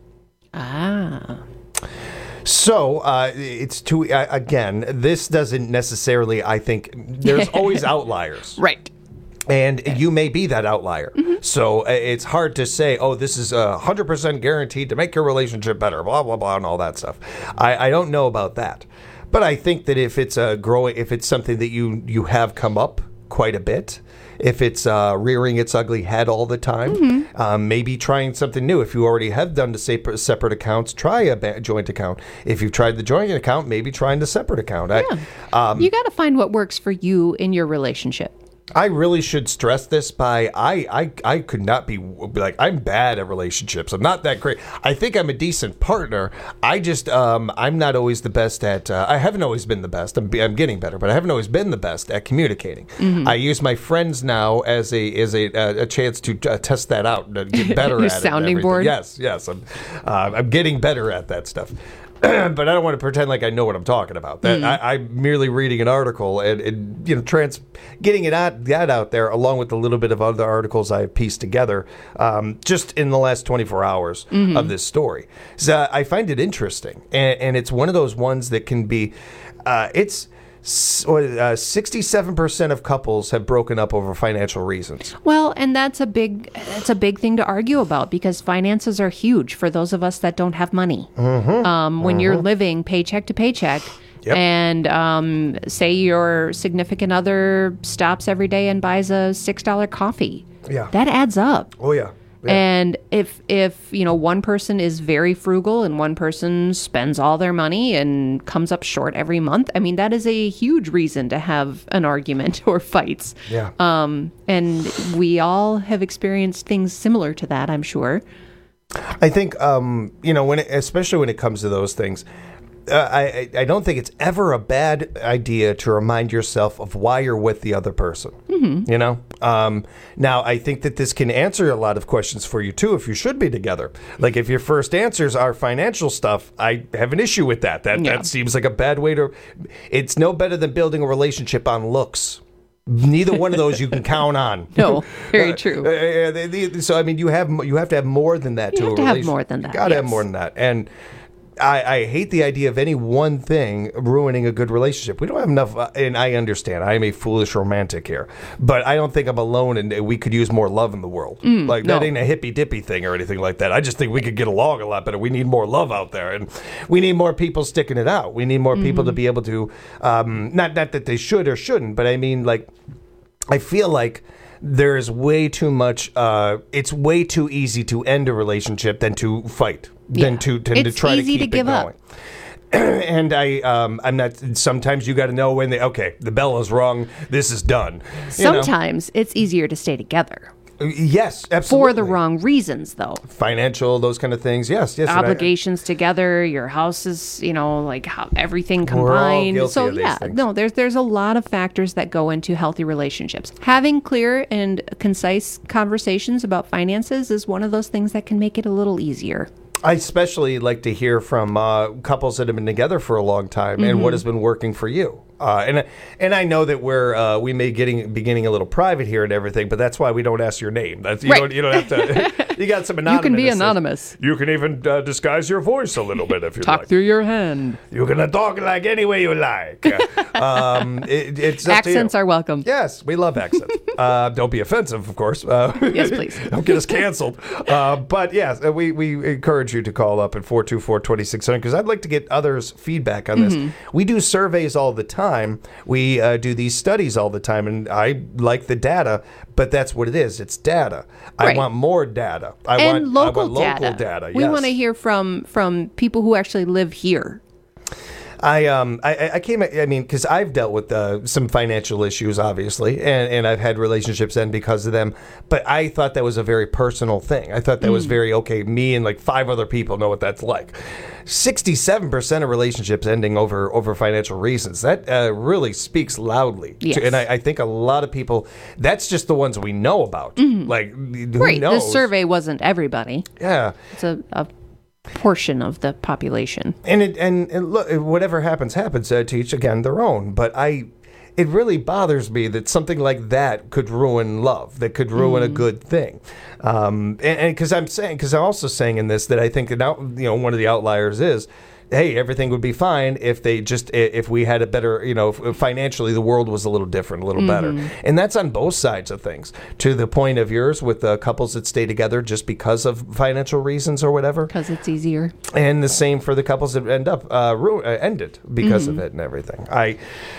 So it's too, again, this doesn't necessarily, I think, there's always outliers. Right. And you may be that outlier. So it's hard to say, oh, this is 100% guaranteed to make your relationship better, blah, blah, blah, and all that stuff. I don't know about that. But I think that if it's if it's something that you have come up quite a bit, if it's rearing its ugly head all the time, maybe trying something new. If you already have done the separate accounts, try a joint account. If you've tried the joint account, maybe trying the separate account. Yeah. You got to find what works for you in your relationship. I really should stress this by I could not be like, I'm bad at relationships. I'm not that great. I think I'm a decent partner. I just I'm not always the best at. I haven't always been the best. I'm getting better, but I haven't always been the best at communicating. I use my friends now as a chance to test that out and get better at it. Your sounding board. Yes. I'm getting better at that stuff. But I don't want to pretend like I know what I'm talking about. That I'm merely reading an article and getting that out there, along with a little bit of other articles I have pieced together just in the last 24 hours of this story. So I find it interesting, and it's one of those ones that can be. 67% of couples have broken up over financial reasons. Well, and that's a big thing to argue about, because finances are huge for those of us that don't have money. When you're living paycheck to paycheck, and say your significant other stops every day and buys a $6 coffee, that adds up. Oh yeah. And if one person is very frugal and one person spends all their money and comes up short every month, I mean, that is a huge reason to have an argument or fights. Yeah. And we all have experienced things similar to that, I'm sure. I think especially when it comes to those things, I don't think it's ever a bad idea to remind yourself of why you're with the other person. Now, I think that this can answer a lot of questions for you, too, if you should be together. Like, if your first answers are financial stuff, I have an issue with that. That seems like a bad way to... It's no better than building a relationship on looks. Neither one of those you can count on. No, very true. So, I mean, you have to have more than that to a relationship. You have to have more than that. You got to have more than that. And I hate the idea of any one thing ruining a good relationship. We don't have enough, and I understand. I am a foolish romantic here, but I don't think I'm alone, and we could use more love in the world. That ain't a hippy-dippy thing or anything like that. I just think we could get along a lot better. We need more love out there, and we need more people sticking it out. We need more people to be able to, not that they should or shouldn't, but I mean, like, I feel like there is way too much, it's way too easy to end a relationship than to fight. Than to try to keep it going. And I'm not. Sometimes you got to know when the bell is rung. This is done. Sometimes it's easier to stay together. Yes, absolutely. For the wrong reasons, though. Financial, those kind of things. Yes. Obligations together. Your house is, like how everything combined. We're all guilty of these things. There's a lot of factors that go into healthy relationships. Having clear and concise conversations about finances is one of those things that can make it a little easier. I especially like to hear from couples that have been together for a long time and what has been working for you. And I know that we may be getting a little private here and everything, but that's why we don't ask your name. You don't have to. You got some anonymous. You can be anonymous. You can even disguise your voice a little bit if you talk like. Through your hand. You can talk like any way you like. It's accents are welcome. Yes, we love accents. Don't be offensive, of course. Yes, please. Don't get us canceled. But yes, we encourage you to call up at 424-2600 because I'd like to get others' feedback on this. We do surveys all the time. We do these studies all the time, and I like the data, but that's what it is. It's data. I want more data. I want local data. We want to hear from people who actually live here. I came, I mean, because I've dealt with some financial issues, obviously, and I've had relationships end because of them. But I thought that was a very personal thing. I thought that was very, okay, me and like 5 other people know what that's like. 67% of relationships ending over financial reasons. That really speaks loudly. Yes. And I think a lot of people, that's just the ones we know about. Like, who knows? This survey wasn't everybody. Yeah. It's a portion of the population. And look, whatever happens to each, again, their own. But it really bothers me that something like that could ruin love, that could ruin a good thing. And because I'm also saying in this that I think that now, one of the outliers is, hey, everything would be fine if we had a better, if financially the world was a little different, a little better. And that's on both sides of things. To the point of yours with the couples that stay together just because of financial reasons or whatever. Because it's easier. And the same for the couples that end up ended because of it and everything. I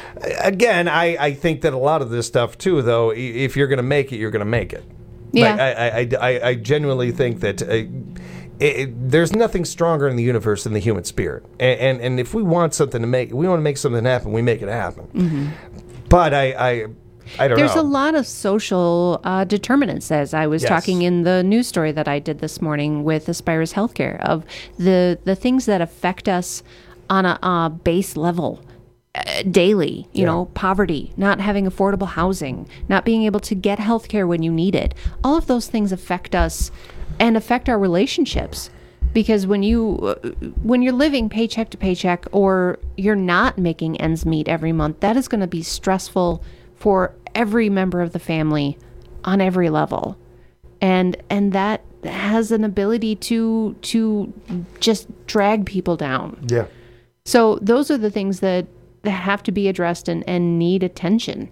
think that a lot of this stuff too, though, if you're going to make it, you're going to make it. Yeah. Like, I genuinely think that there's nothing stronger in the universe than the human spirit. And if we want something to make something happen, we make it happen. But I don't know. There's a lot of social determinants, as I was talking in the news story that I did this morning with Aspirus Healthcare, of the things that affect us on a base level. Daily, poverty, not having affordable housing, not being able to get health care when you need it. All of those things affect us and affect our relationships. Because when you're living paycheck to paycheck, or you're not making ends meet every month, that is going to be stressful for every member of the family on every level. And that has an ability to just drag people down. Yeah. So those are the things that have to be addressed and need attention.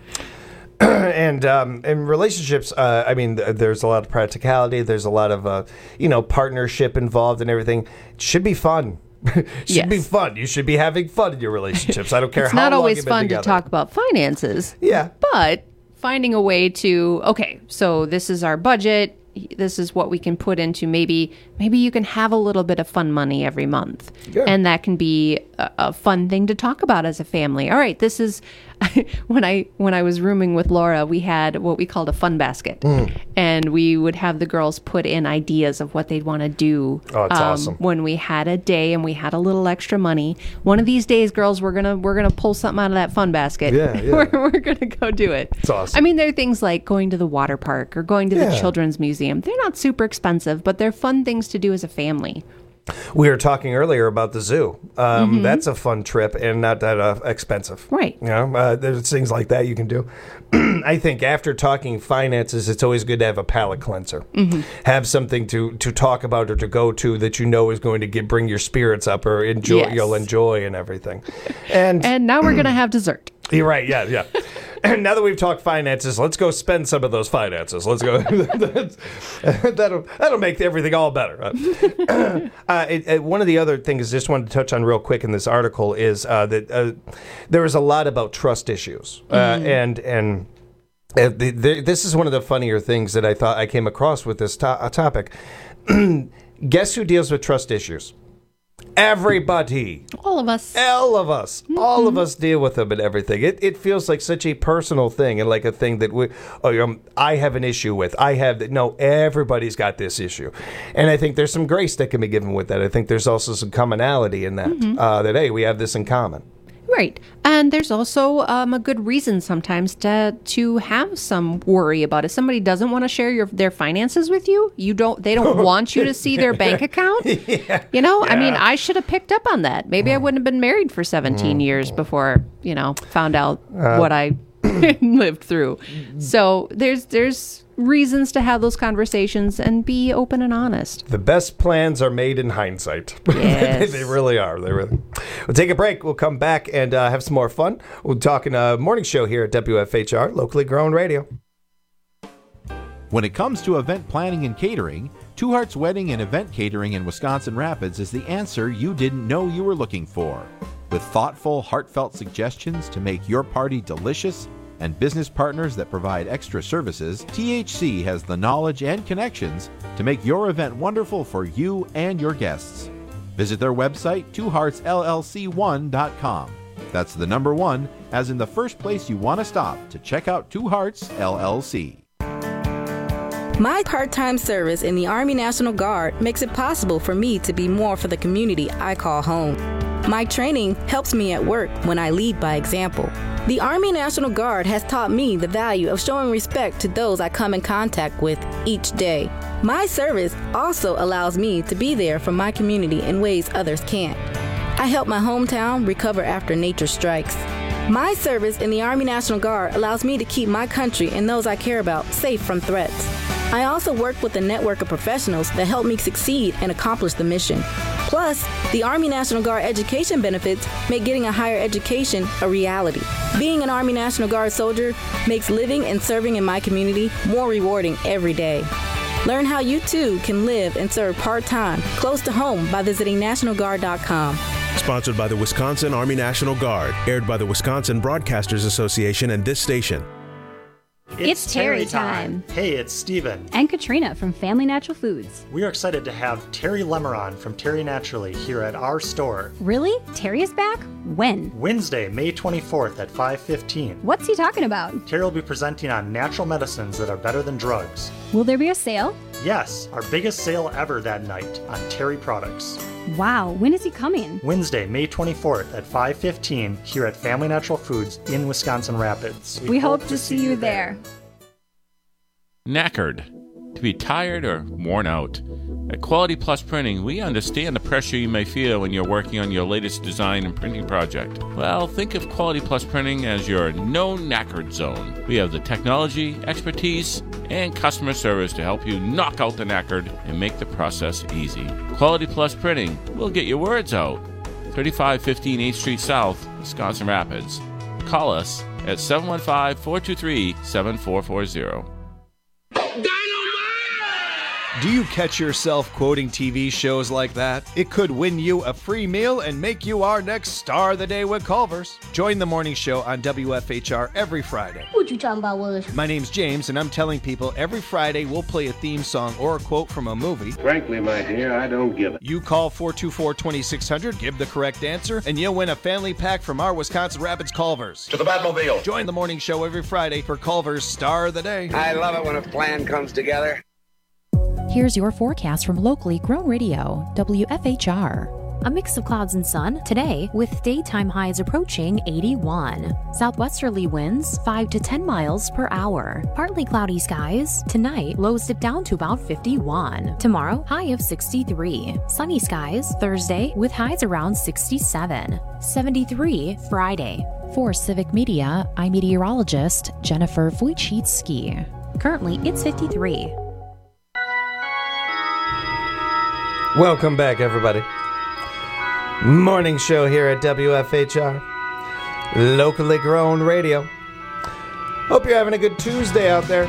And in relationships, there's a lot of practicality. There's a lot of, partnership involved and everything. It should be fun. Should be fun. You should be having fun in your relationships. I don't care how long you've been together. It's not always fun to talk about finances. Yeah. But finding a way to, okay, so this is our budget. This is what we can put into maybe you can have a little bit of fun money every month. Yeah. And that can be a fun thing to talk about as a family. All right, this is when I was rooming with Laura, we had what we called a fun basket. And we would have the girls put in ideas of what they'd want to do. Oh, it's awesome. When we had a day and we had a little extra money. One of these days, girls, we're gonna pull something out of that fun basket. Yeah. we're gonna go do it. It's awesome. I mean, there are things like going to the water park or going to the children's museum. They're not super expensive, but they're fun things to do as a family. We were talking earlier about the zoo. That's a fun trip and not that expensive. Right. There's things like that you can do. I think after talking finances, it's always good to have a palate cleanser. Have something to talk about or to go to that you know is going to bring your spirits up or you'll enjoy and everything. And now we're going to have dessert. You're right. Yeah. And now that we've talked finances, let's go spend some of those finances. Let's go. That'll make everything all better. One of the other things I just wanted to touch on real quick in this article is that there was a lot about trust issues. And this is one of the funnier things that I thought I came across with this topic. Guess who deals with trust issues? Everybody. All of us. All of us. All of us deal with them and everything. It feels like such a personal thing and like a thing that I have an issue with. Everybody's got this issue. And I think there's some grace that can be given with that. I think there's also some commonality in that. That, hey, we have this in common. Right. And there's also a good reason sometimes to have some worry about it. Somebody doesn't want to share their finances with you. They don't want you to see their bank account. Yeah. I mean, I should have picked up on that. Maybe I wouldn't have been married for 17 years before, found out what I lived through. So there's reasons to have those conversations and be open and honest. The best plans are made in hindsight. Yes. They really are. We'll take a break. We'll come back and have some more fun. We'll talk in a morning show here at WFHR, locally grown radio. When it comes to event planning and catering, Two Hearts Wedding and Event Catering in Wisconsin Rapids is the answer you didn't know you were looking for. With thoughtful, heartfelt suggestions to make your party delicious and business partners that provide extra services, THC has the knowledge and connections to make your event wonderful for you and your guests. Visit their website, twoheartsllc1.com. That's the number 1, as in the first place you want to stop to check out Two Hearts LLC. My part-time service in the Army National Guard makes it possible for me to be more for the community I call home. My training helps me at work when I lead by example. The Army National Guard has taught me the value of showing respect to those I come in contact with each day. My service also allows me to be there for my community in ways others can't. I help my hometown recover after nature strikes. My service in the Army National Guard allows me to keep my country and those I care about safe from threats. I also work with a network of professionals that help me succeed and accomplish the mission. Plus, the Army National Guard education benefits make getting a higher education a reality. Being an Army National Guard soldier makes living and serving in my community more rewarding every day. Learn how you too can live and serve part-time close to home by visiting NationalGuard.com. Sponsored by the Wisconsin Army National Guard. Aired by the Wisconsin Broadcasters Association and this station. It's Terry time. Hey, it's Steven. And Katrina from Family Natural Foods. We are excited to have Terry Lemeron from Terry Naturally here at our store. Really? Terry is back? When? Wednesday, May 24th at 5:15. What's he talking about? Terry will be presenting on natural medicines that are better than drugs. Will there be a sale? Yes, our biggest sale ever that night on Terry products. Wow, when is he coming? Wednesday, May 24th at 5:15 here at Family Natural Foods in Wisconsin Rapids. We hope to see you there. Knackered. To be tired or worn out. At Quality Plus Printing, we understand the pressure you may feel when you're working on your latest design and printing project. Well, think of Quality Plus Printing as your no knackered zone. We have the technology, expertise, and customer service to help you knock out the knackered and make the process easy. Quality Plus Printing will get your words out. 3515 8th Street South, Wisconsin Rapids. Call us at 715-423-7440. Do you catch yourself quoting TV shows like that? It could win you a free meal and make you our next Star of the Day with Culver's. Join the morning show on WFHR every Friday. What you talking about, Willis? My name's James, and I'm telling people every Friday we'll play a theme song or a quote from a movie. Frankly, my dear, I don't give it. You call 424-2600, give the correct answer, and you'll win a family pack from our Wisconsin Rapids Culver's. To the Batmobile. Join the morning show every Friday for Culver's Star of the Day. I love it when a plan comes together. Here's your forecast from locally grown radio, WFHR. A mix of clouds and sun today with daytime highs approaching 81. Southwesterly winds 5 to 10 miles per hour. Partly cloudy skies. Tonight, lows dip down to about 51. Tomorrow, high of 63. Sunny skies Thursday with highs around 67. 73 Friday. For Civic Media, I'm meteorologist Jennifer Wojcicki. Currently, it's 53. Welcome back, everybody. Morning show here at WFHR. Locally grown radio. Hope you're having a good Tuesday out there.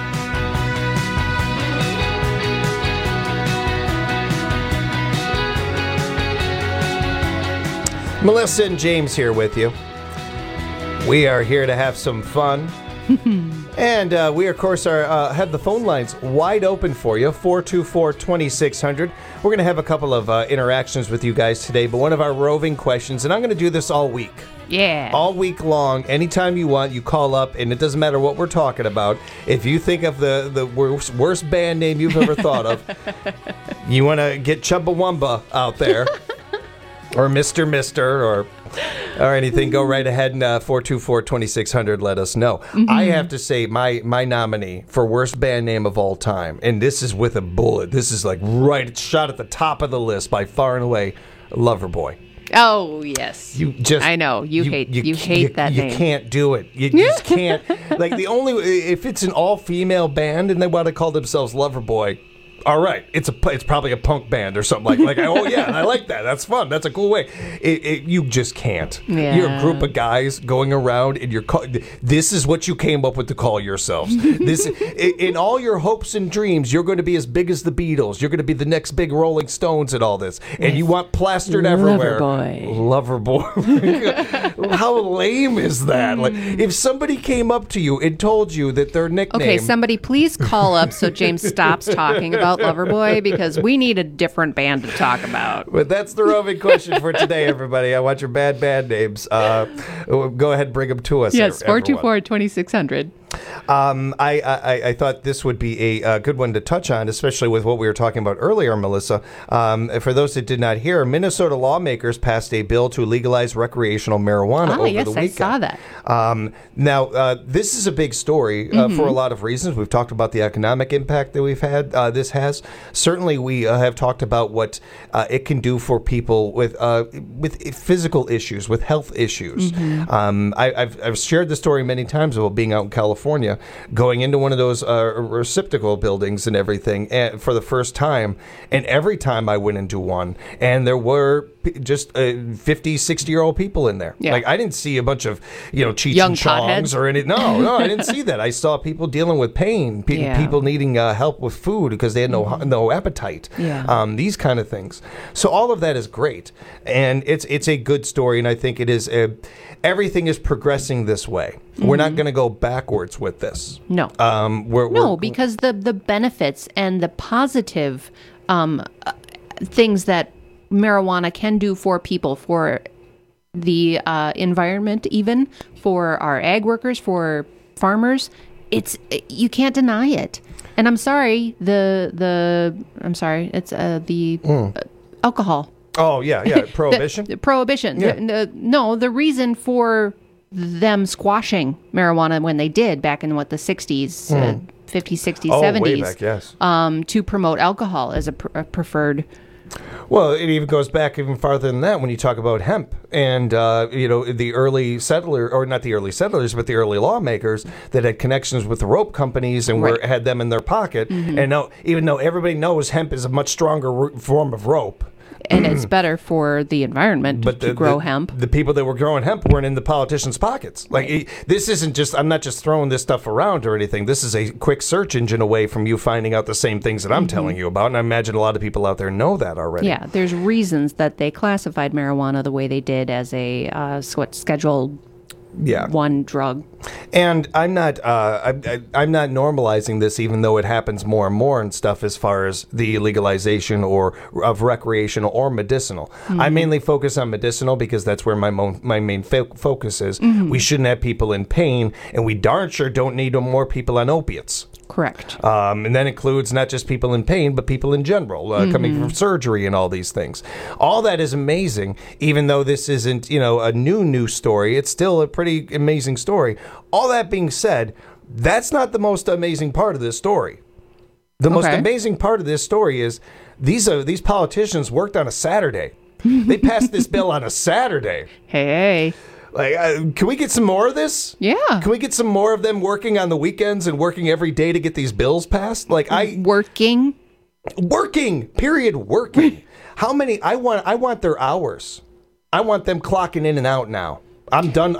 Melissa and James here with you. We are here to have some fun. And we, of course, have the phone lines wide open for you, 424-2600. We're going to have a couple of interactions with you guys today, but one of our roving questions, and I'm going to do this all week. Yeah. All week long, anytime you want, you call up, and it doesn't matter what we're talking about. If you think of the worst band name you've ever thought of, you want to get Chumbawamba out there, or Mr. or anything, go right ahead and 424-2600, let us know. Mm-hmm. I have to say my nominee for worst band name of all time, and this is with a bullet. This is like right shot at the top of the list by far and away, Loverboy. Oh, yes. I know. You hate that name. You can't do it. You just can't. Like, if it's an all-female band and they want to call themselves Loverboy, all right, it's probably a punk band or something like oh yeah, I like that. That's fun. That's a cool way. You just can't. Yeah. You're a group of guys going around and this is what you came up with to call yourselves. This in all your hopes and dreams, you're going to be as big as the Beatles. You're going to be the next big Rolling Stones and all this. And you want plastered everywhere. Loverboy. How lame is that? Like, if somebody came up to you and told you that their nickname. Okay, somebody please call up so James stops talking about about Loverboy because we need a different band to talk about. But that's the roving question for today, everybody. I want your bad names. Go ahead and bring them to us. Yes, 424-2600. I thought this would be a good one to touch on, especially with what we were talking about earlier, Melissa. For those that did not hear, Minnesota lawmakers passed a bill to legalize recreational marijuana over the weekend. I saw that. Now, this is a big story for a lot of reasons. We've talked about the economic impact that we've had. This has. Certainly, we have talked about what it can do for people with physical issues, with health issues. I've shared the story many times about being out in California, going into one of those receptacle buildings and everything for the first time. And every time I went into one, and there were just 50, 60-year-old people in there. Yeah. Like, I didn't see a bunch of, Cheech young and Chongs or any. No, I didn't see that. I saw people dealing with pain, people needing help with food because they had no appetite. Yeah. These kind of things. So all of that is great, and it's a good story, and I think it is. Everything is progressing this way. We're not going to go backwards with this. No. Because the benefits and the positive things that marijuana can do for people, for the environment, even for our ag workers, for farmers, you can't deny it. And I'm sorry, it's the alcohol. Oh, yeah, prohibition. Prohibition. Yeah. The reason for them squashing marijuana when they did back in the 60s, 50s, 60s, 70s. Way back, yes. To promote alcohol as a preferred. Well, it even goes back even farther than that when you talk about hemp and, the early settler, or not the early settlers, but the early lawmakers that had connections with the rope companies and had them in their pocket. And now, even though everybody knows hemp is a much stronger form of rope. And it's better for the environment to grow hemp. The people that were growing hemp weren't in the politicians' pockets. Like, this isn't just, I'm not just throwing this stuff around or anything. This is a quick search engine away from you finding out the same things that I'm telling you about. And I imagine a lot of people out there know that already. Yeah, there's reasons that they classified marijuana the way they did as a Schedule 1 drug. And I'm not normalizing this, even though it happens more and more and stuff as far as the legalization of recreational or medicinal. I mainly focus on medicinal because that's where my main focus is. We shouldn't have people in pain, and we darn sure don't need more people on opiates. Correct. And that includes not just people in pain, but people in general, coming from surgery and all these things. All that is amazing, even though this isn't, a new story. It's still a pretty amazing story. All that being said, that's not the most amazing part of this story. The most amazing part of this story is these politicians worked on a Saturday. They passed this bill on a Saturday. Hey. Like, can we get some more of this? Yeah. Can we get some more of them working on the weekends and working every day to get these bills passed? Working. Period. Working. How many? I want their hours. I want them clocking in and out now. I'm done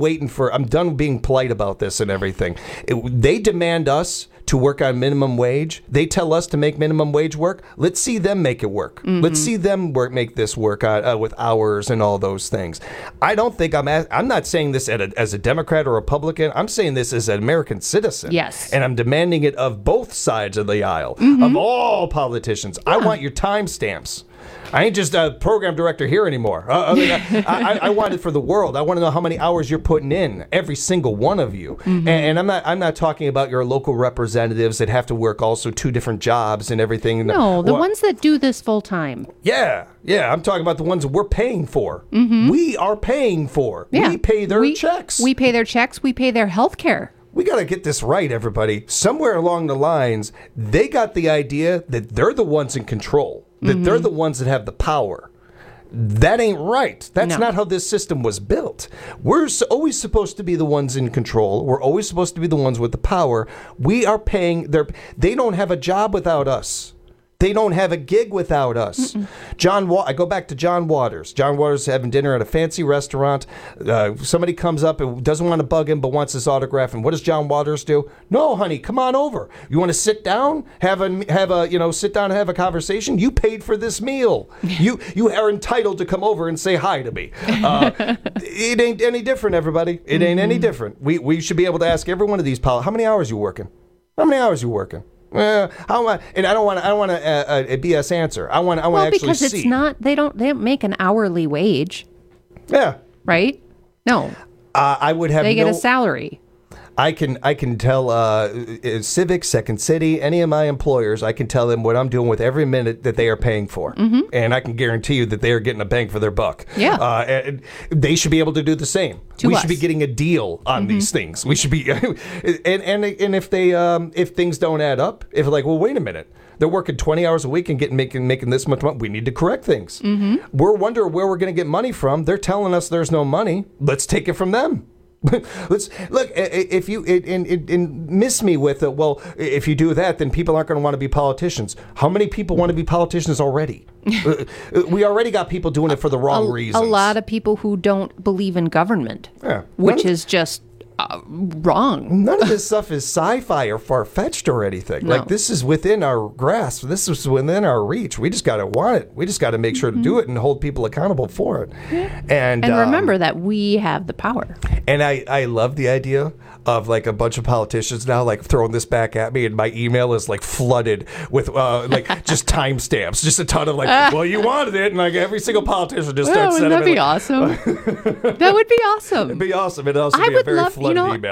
being polite about this and everything. They demand us to work on minimum wage. They tell us to make minimum wage work. Let's see them make it work. Let's see them make this work with hours and all those things. I don't think I'm not saying this as a Democrat or Republican. I'm saying this as an American citizen. Yes. And I'm demanding it of both sides of the aisle, of all politicians. Yeah. I want your timestamps. I ain't just a program director here anymore. I want it for the world. I want to know how many hours you're putting in, every single one of you. And I'm not talking about your local representatives that have to work also 2 different jobs and everything. No, the ones that do this full time. Yeah. I'm talking about the ones that we're paying for. We are paying for. Yeah. We pay their checks. We pay their checks. We pay their health care. We got to get this right, everybody. Somewhere along the lines, they got the idea that they're the ones in control. That they're the ones that have the power. That ain't right. That's not how this system was built. We're always supposed to be the ones in control. We're always supposed to be the ones with the power. We are paying they don't have a job without us. They don't have a gig without us. I go back to John Waters. John Waters having dinner at a fancy restaurant. Somebody comes up and doesn't want to bug him but wants his autograph. And what does John Waters do? No, honey, come on over. You want to sit down, sit down and have a conversation? You paid for this meal. You are entitled to come over and say hi to me. It ain't any different, everybody. It ain't any different. We should be able to ask every one of these how many hours you working? How many hours you working? How am I? And I don't want a BS answer. I want to actually because see. It's not. They don't make an hourly wage. Yeah. Right. No. I would have. They get a salary. I can tell Civic, Second City, any of my employers, I can tell them what I'm doing with every minute that they are paying for. Mm-hmm. And I can guarantee you that they are getting a bang for their buck. Yeah. And they should be able to do the same. We should be getting a deal on these things. We should be, and if they if things don't add up, if like, well, wait a minute. They're working 20 hours a week and making this much money. We need to correct things. Mm-hmm. We're wondering where we're going to get money from. They're telling us there's no money. Let's take it from them. Let's look. If you miss me with it, well, if you do that, then people aren't going to want to be politicians. How many people want to be politicians already? We already got people doing it for the wrong reasons. A lot of people who don't believe in government, which is just wrong. None of this stuff is sci-fi or far-fetched or anything. No. Like, this is within our grasp. This is within our reach. We just got to want it. We just got to make sure to do it and hold people accountable for it. Yeah. And remember that we have the power. And I love the idea of like a bunch of politicians now like throwing this back at me, and my email is like flooded with like just timestamps, just a ton of like, well, you wanted it, and like every single politician just starts sending Wouldn't that be awesome? That would be awesome. It'd be awesome. It'd also be a very flooded email.